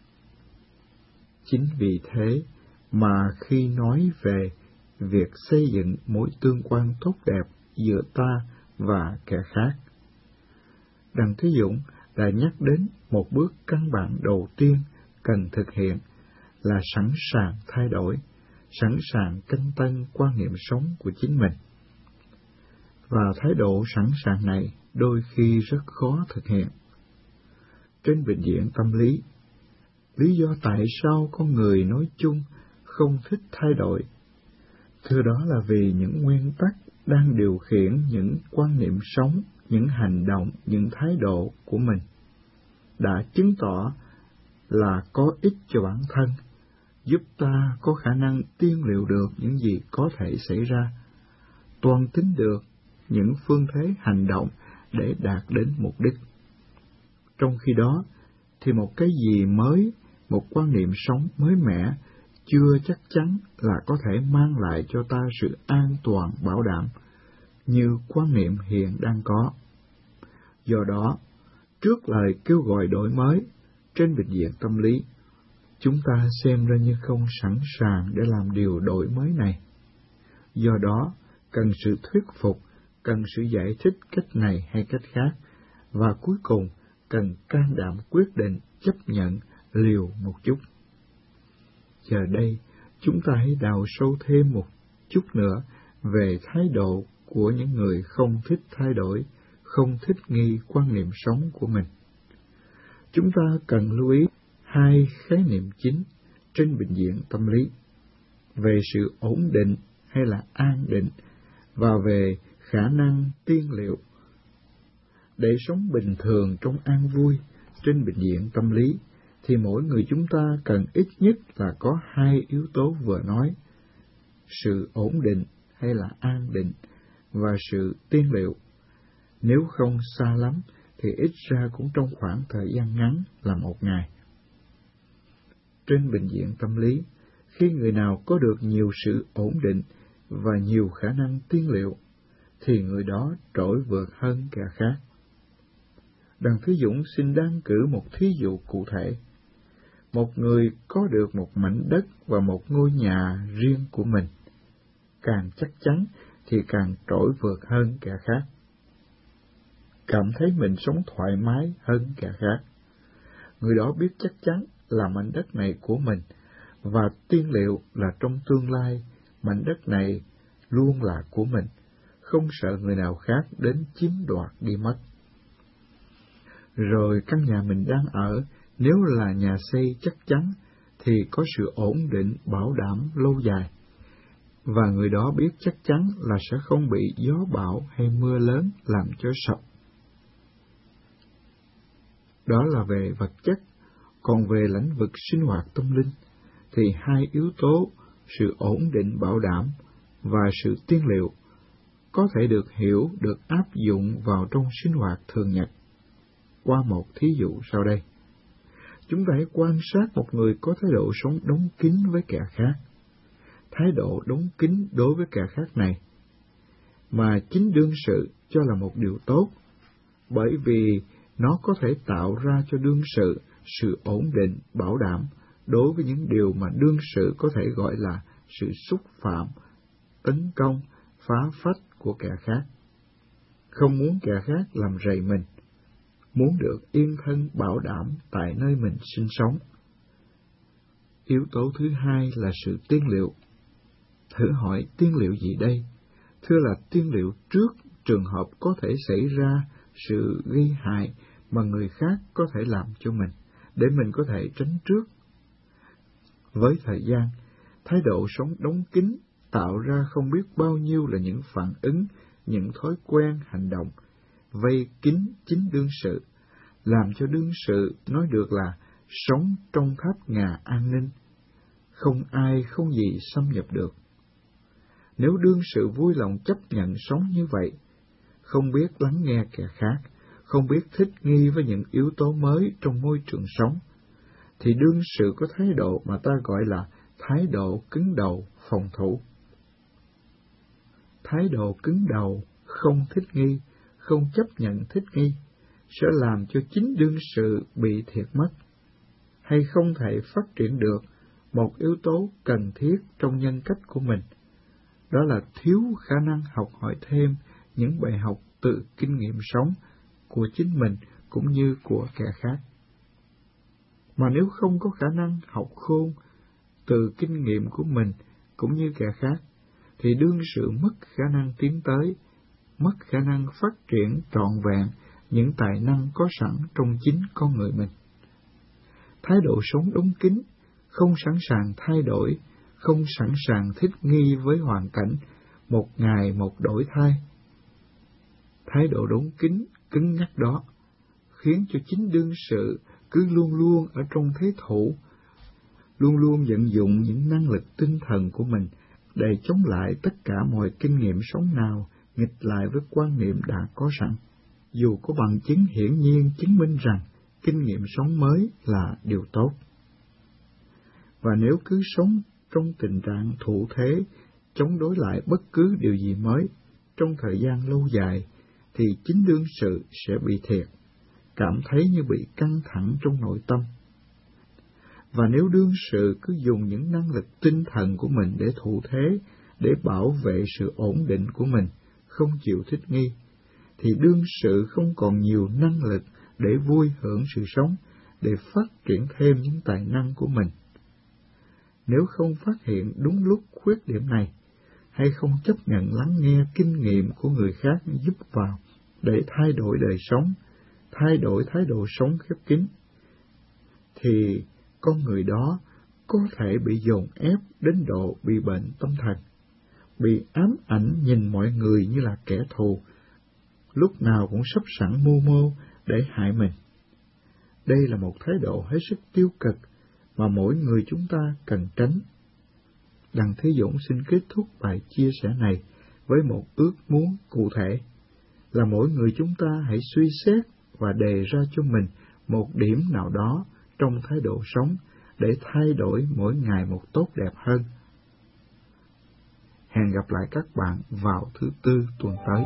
Chính vì thế mà khi nói về việc xây dựng mối tương quan tốt đẹp giữa ta và kẻ khác, Đặng Thế Dũng đã nhắc đến một bước căn bản đầu tiên cần thực hiện là sẵn sàng thay đổi, sẵn sàng canh tân quan niệm sống của chính mình. Và thái độ sẵn sàng này đôi khi rất khó thực hiện. Trên bình diện tâm lý, lý do tại sao con người nói chung không thích thay đổi, thưa đó là vì những nguyên tắc đang điều khiển những quan niệm sống, những hành động, những thái độ của mình đã chứng tỏ là có ích cho bản thân, giúp ta có khả năng tiên liệu được những gì có thể xảy ra, toan tính được những phương thế hành động để đạt đến mục đích. Trong khi đó, thì một cái gì mới, một quan niệm sống mới mẻ, chưa chắc chắn là có thể mang lại cho ta sự an toàn bảo đảm, như quan niệm hiện đang có. Do đó, trước lời kêu gọi đổi mới, trên bình diện tâm lý, chúng ta xem ra như không sẵn sàng để làm điều đổi mới này. Do đó, cần sự thuyết phục, cần sự giải thích cách này hay cách khác, và cuối cùng cần can đảm quyết định chấp nhận liều một chút. Giờ đây, chúng ta hãy đào sâu thêm một chút nữa về thái độ của những người không thích thay đổi, không thích nghi quan niệm sống của mình. Chúng ta cần lưu ý hai khái niệm chính trên bình diện tâm lý, về sự ổn định hay là an định, và về khả năng tiên liệu. Để sống bình thường trong an vui trên bình diện tâm lý, thì mỗi người chúng ta cần ít nhất là có hai yếu tố vừa nói, sự ổn định hay là an định và sự tiên liệu. Nếu không xa lắm thì ít ra cũng trong khoảng thời gian ngắn là một ngày. Trên bình diện tâm lý, khi người nào có được nhiều sự ổn định và nhiều khả năng tiên liệu, thì người đó trỗi vượt hơn kẻ khác. Đặng Thế Dũng xin đăng cử một thí dụ cụ thể. Một người có được một mảnh đất và một ngôi nhà riêng của mình, càng chắc chắn thì càng trỗi vượt hơn kẻ khác, cảm thấy mình sống thoải mái hơn kẻ khác. Người đó biết chắc chắn là mảnh đất này của mình, và tiên liệu là trong tương lai mảnh đất này luôn là của mình, không sợ người nào khác đến chiếm đoạt đi mất. Rồi căn nhà mình đang ở, nếu là nhà xây chắc chắn, thì có sự ổn định bảo đảm lâu dài. và người đó biết chắc chắn là sẽ không bị gió bão hay mưa lớn làm cho sập. Đó là về vật chất. Còn về lĩnh vực sinh hoạt tâm linh, thì hai yếu tố, sự ổn định bảo đảm và sự tiên liệu, có thể được hiểu, được áp dụng vào trong sinh hoạt thường nhật. Qua một thí dụ sau đây, chúng ta hãy quan sát một người có thái độ sống đóng kín với kẻ khác. Thái độ đóng kín đối với kẻ khác này, mà chính đương sự cho là một điều tốt, bởi vì nó có thể tạo ra cho đương sự sự ổn định, bảo đảm đối với những điều mà đương sự có thể gọi là sự xúc phạm, tấn công, phá phách của kẻ khác. Không muốn kẻ khác làm rầy mình, muốn được yên thân bảo đảm tại nơi mình sinh sống. Yếu tố thứ hai là sự tiên liệu. Thử hỏi tiên liệu gì đây? Thưa là tiên liệu trước trường hợp có thể xảy ra sự gây hại mà người khác có thể làm cho mình, để mình có thể tránh trước. Với thời gian, thái độ sống đóng kín tạo ra không biết bao nhiêu là những phản ứng, những thói quen, hành động, vây kín chính đương sự, làm cho đương sự nói được là sống trong tháp ngà an ninh, không ai không gì xâm nhập được. Nếu đương sự vui lòng chấp nhận sống như vậy, không biết lắng nghe kẻ khác, không biết thích nghi với những yếu tố mới trong môi trường sống, thì đương sự có thái độ mà ta gọi là thái độ cứng đầu, phòng thủ. Thái độ cứng đầu, không thích nghi, không chấp nhận thích nghi, sẽ làm cho chính đương sự bị thiệt mất, hay không thể phát triển được một yếu tố cần thiết trong nhân cách của mình. Đó là thiếu khả năng học hỏi thêm những bài học từ kinh nghiệm sống của chính mình cũng như của kẻ khác. Mà nếu không có khả năng học khôn từ kinh nghiệm của mình cũng như kẻ khác, thì đương sự mất khả năng tiến tới, mất khả năng phát triển trọn vẹn những tài năng có sẵn trong chính con người mình. Thái độ sống đóng kín, không sẵn sàng thay đổi, không sẵn sàng thích nghi với hoàn cảnh, một ngày một đổi thay. Thái độ đóng kín, cứng nhắc đó, khiến cho chính đương sự cứ luôn luôn ở trong thế thủ, luôn luôn vận dụng những năng lực tinh thần của mình để chống lại tất cả mọi kinh nghiệm sống nào nghịch lại với quan niệm đã có sẵn, dù có bằng chứng hiển nhiên chứng minh rằng kinh nghiệm sống mới là điều tốt. Và nếu cứ sống trong tình trạng thụ thế, chống đối lại bất cứ điều gì mới trong thời gian lâu dài, thì chính đương sự sẽ bị thiệt, cảm thấy như bị căng thẳng trong nội tâm. Và nếu đương sự cứ dùng những năng lực tinh thần của mình để thụ thế, để bảo vệ sự ổn định của mình, không chịu thích nghi, thì đương sự không còn nhiều năng lực để vui hưởng sự sống, để phát triển thêm những tài năng của mình. Nếu không phát hiện đúng lúc khuyết điểm này, hay không chấp nhận lắng nghe kinh nghiệm của người khác giúp vào để thay đổi đời sống, thay đổi thái độ sống khép kín, thì con người đó có thể bị dồn ép đến độ bị bệnh tâm thần, bị ám ảnh nhìn mọi người như là kẻ thù, lúc nào cũng sắp sẵn mưu mô để hại mình. Đây là một thái độ hết sức tiêu cực mà mỗi người chúng ta cần tránh. Đặng Thế Dũng xin kết thúc bài chia sẻ này với một ước muốn cụ thể, là mỗi người chúng ta hãy suy xét và đề ra cho mình một điểm nào đó trong thái độ sống để thay đổi mỗi ngày một tốt đẹp hơn. Hẹn gặp lại các bạn vào thứ Tư tuần tới.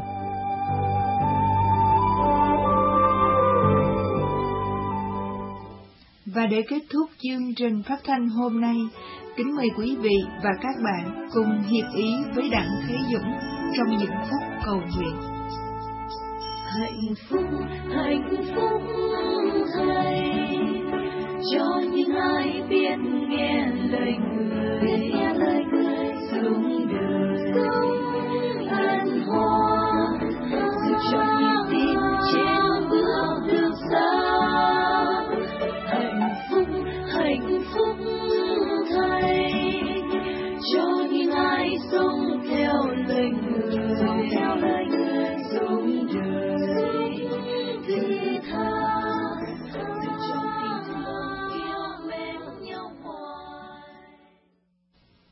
Và để kết thúc chương trình phát thanh hôm nay, kính mời quý vị và các bạn cùng hiệp ý với Đặng Thế Dũng trong những phút cầu nguyện. Hạnh phúc, hạnh phúc thay cho những ai biết nghe lời người, biết nghe lời người, sống đời an hòa, giúp cho niềm tin trên bước được xa. Hạnh phúc, hạnh phúc thay cho những ai sống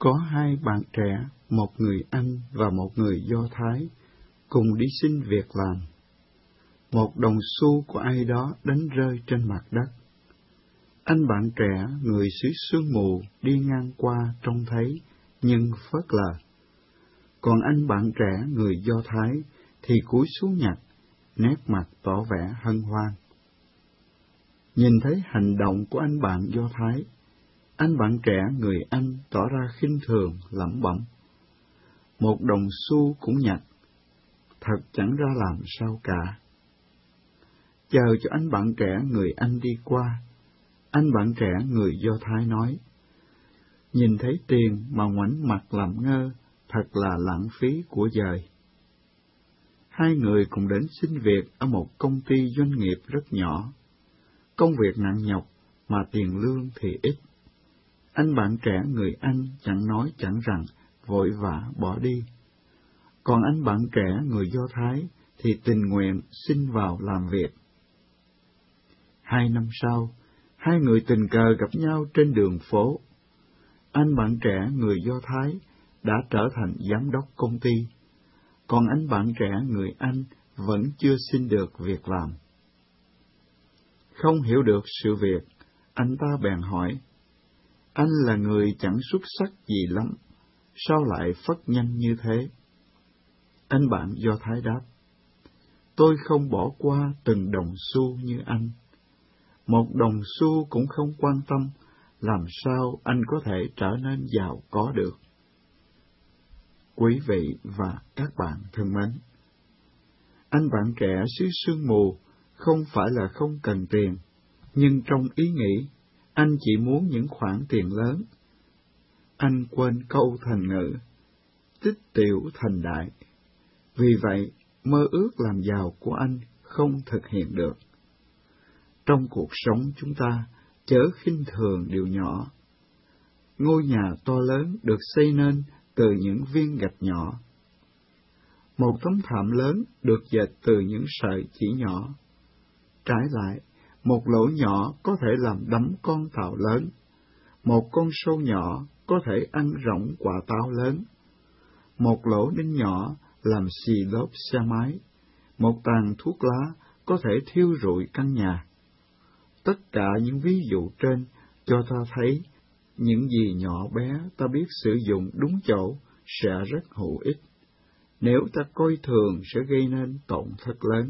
Có hai bạn trẻ, một người Anh và một người Do Thái, cùng đi xin việc làm. Một đồng xu của ai đó đánh rơi trên mặt đất. Anh bạn trẻ, người xứ sương mù, đi ngang qua trông thấy, nhưng phớt lờ. Còn anh bạn trẻ, người Do Thái, thì cúi xuống nhặt, nét mặt tỏ vẻ hân hoan. Nhìn thấy hành động của anh bạn Do Thái, anh bạn trẻ người Anh tỏ ra khinh thường, lẩm bẩm: một đồng xu cũng nhặt, thật chẳng ra làm sao cả. Chờ cho anh bạn trẻ người Anh đi qua, anh bạn trẻ người Do Thái nói: nhìn thấy tiền mà ngoảnh mặt làm ngơ, thật là lãng phí của đời. Hai người cùng đến xin việc ở một công ty doanh nghiệp rất nhỏ. Công việc nặng nhọc mà tiền lương thì ít. Anh bạn trẻ người Anh chẳng nói chẳng rằng, vội vã bỏ đi. Còn anh bạn trẻ người Do Thái thì tình nguyện xin vào làm việc. Hai năm sau, hai người tình cờ gặp nhau trên đường phố. Anh bạn trẻ người Do Thái đã trở thành giám đốc công ty, còn anh bạn trẻ người Anh vẫn chưa xin được việc làm. Không hiểu được sự việc, anh ta bèn hỏi: anh là người chẳng xuất sắc gì lắm, sao lại phất nhanh như thế? Anh bạn Do Thái đáp: tôi không bỏ qua từng đồng xu như anh. Một đồng xu cũng không quan tâm, làm sao anh có thể trở nên giàu có được? Quý vị và các bạn thân mến, anh bạn trẻ xứ sương mù không phải là không cần tiền, nhưng trong ý nghĩ, anh chỉ muốn những khoản tiền lớn. Anh quên câu thành ngữ, tích tiểu thành đại. Vì vậy, mơ ước làm giàu của anh không thực hiện được. Trong cuộc sống chúng ta, chớ khinh thường điều nhỏ. Ngôi nhà to lớn được xây nên từ những viên gạch nhỏ. Một tấm thảm lớn được dệt từ những sợi chỉ nhỏ. Trái lại, một lỗ nhỏ có thể làm đắm con tàu lớn. Một con sâu nhỏ có thể ăn rỗng quả táo lớn. Một lỗ đinh nhỏ làm xì lốp xe máy. Một tàn thuốc lá có thể thiêu rụi căn nhà. Tất cả những ví dụ trên cho ta thấy những gì nhỏ bé ta biết sử dụng đúng chỗ sẽ rất hữu ích. Nếu ta coi thường sẽ gây nên tổn thất lớn.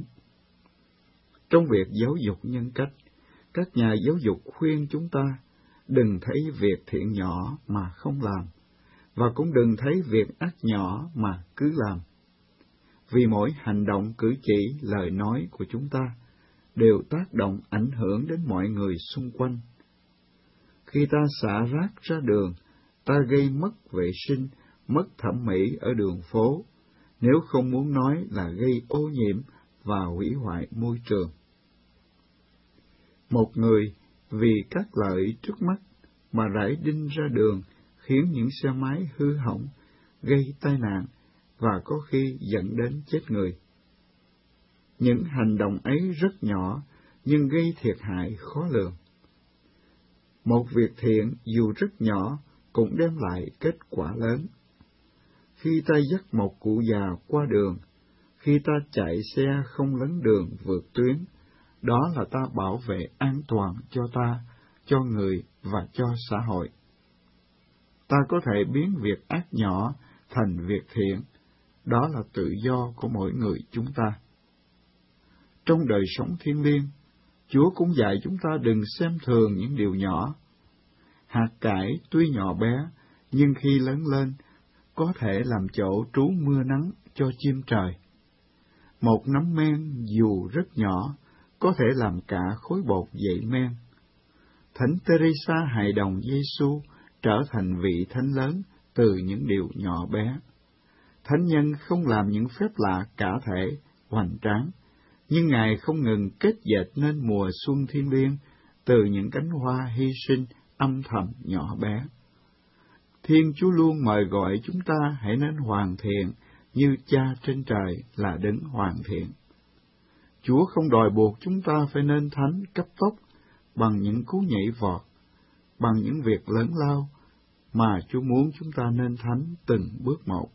Trong việc giáo dục nhân cách, các nhà giáo dục khuyên chúng ta đừng thấy việc thiện nhỏ mà không làm, và cũng đừng thấy việc ác nhỏ mà cứ làm. Vì mỗi hành động cử chỉ, lời nói của chúng ta đều tác động ảnh hưởng đến mọi người xung quanh. Khi ta xả rác ra đường, ta gây mất vệ sinh, mất thẩm mỹ ở đường phố, nếu không muốn nói là gây ô nhiễm và hủy hoại môi trường. Một người vì các lợi trước mắt mà rải đinh ra đường khiến những xe máy hư hỏng, gây tai nạn và có khi dẫn đến chết người. Những hành động ấy rất nhỏ nhưng gây thiệt hại khó lường. Một việc thiện dù rất nhỏ cũng đem lại kết quả lớn. Khi ta dắt một cụ già qua đường, khi ta chạy xe không lấn đường vượt tuyến, đó là ta bảo vệ an toàn cho ta, cho người và cho xã hội. Ta có thể biến việc ác nhỏ thành việc thiện, đó là tự do của mỗi người chúng ta. Trong đời sống thiêng liêng, Chúa cũng dạy chúng ta đừng xem thường những điều nhỏ. Hạt cải tuy nhỏ bé, nhưng khi lớn lên, có thể làm chỗ trú mưa nắng cho chim trời. Một nắm men dù rất nhỏ, có thể làm cả khối bột dậy men. Thánh Teresa hài đồng Giêsu trở thành vị thánh lớn từ những điều nhỏ bé. Thánh nhân không làm những phép lạ cả thể, hoành tráng, nhưng Ngài không ngừng kết dệt nên mùa xuân thiên liêng từ những cánh hoa hy sinh âm thầm nhỏ bé. Thiên Chúa luôn mời gọi chúng ta hãy nên hoàn thiện như Cha trên trời là đấng hoàn thiện. Chúa không đòi buộc chúng ta phải nên thánh cấp tốc bằng những cú nhảy vọt, bằng những việc lớn lao, mà Chúa muốn chúng ta nên thánh từng bước một.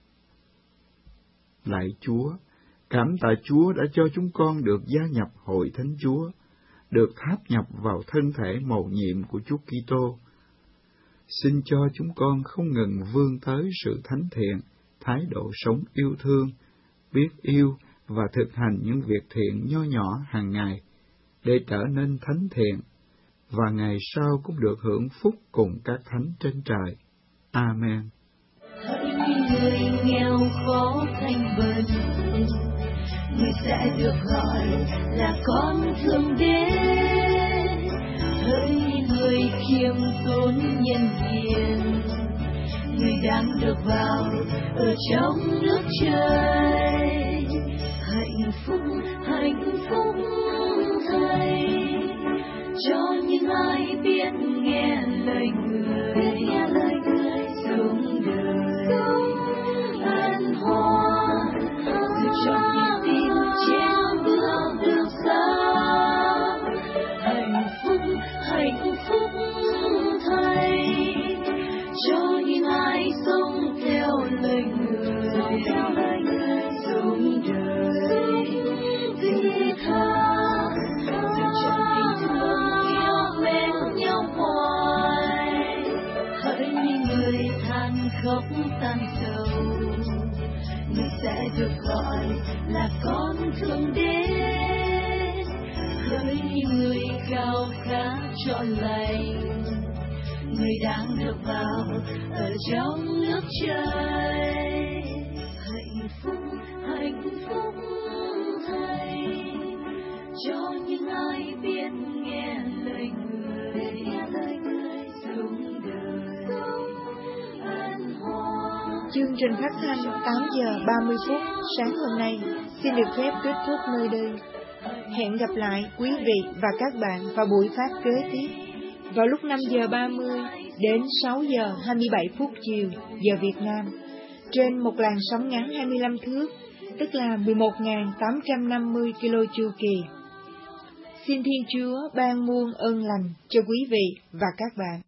Lạy Chúa, cảm tạ Chúa đã cho chúng con được gia nhập hội Thánh Chúa, được tháp nhập vào thân thể mầu nhiệm của Chúa Kitô. Xin cho chúng con không ngừng vươn tới sự thánh thiện, thái độ sống yêu thương, biết yêu và thực hành những việc thiện nho nhỏ hàng ngày, để trở nên thánh thiện, và ngày sau cũng được hưởng phúc cùng các thánh trên trời. Amen. Hỡi người nghèo khó thành bần, người sẽ được gọi là con thương đến. Hỡi người khiêm tốn nhân hiền, người đang được vào ở trong nước trời. Hạnh phúc, hạnh phúc thay cho những ai biết nghe lời người, nghe lời người sống đời an hòa, dù cho niềm tin trên bước được xa. Hạnh phúc, hạnh phúc thay cho những ai sống theo lời người, sống đời vị tha, dù cho tình thương yêu mến nhau hoài. Hỡi người than khóc tan sầu, người sẽ được gọi là con thương đến. Hỡi người khao khát trọn lành, người đang được vào ở trong nước trời. Hạnh phúc, hạnh phúc thay cho những ai biết nghe lời người, nghe lời người sống đời an hòa. Chương trình phát thanh tám giờ ba mươi phút sáng hôm nay xin được phép kết thúc nơi đây. Hẹn gặp lại quý vị và các bạn vào buổi phát kế tiếp vào lúc năm giờ ba mươi đến sáu giờ hai mươi bảy phút chiều giờ Việt Nam trên một làn sóng ngắn hai mươi lăm thước, tức là mười một nghìn tám trăm năm mươi ki lô chu kỳ. Xin Thiên Chúa ban muôn ơn lành cho quý vị và các bạn.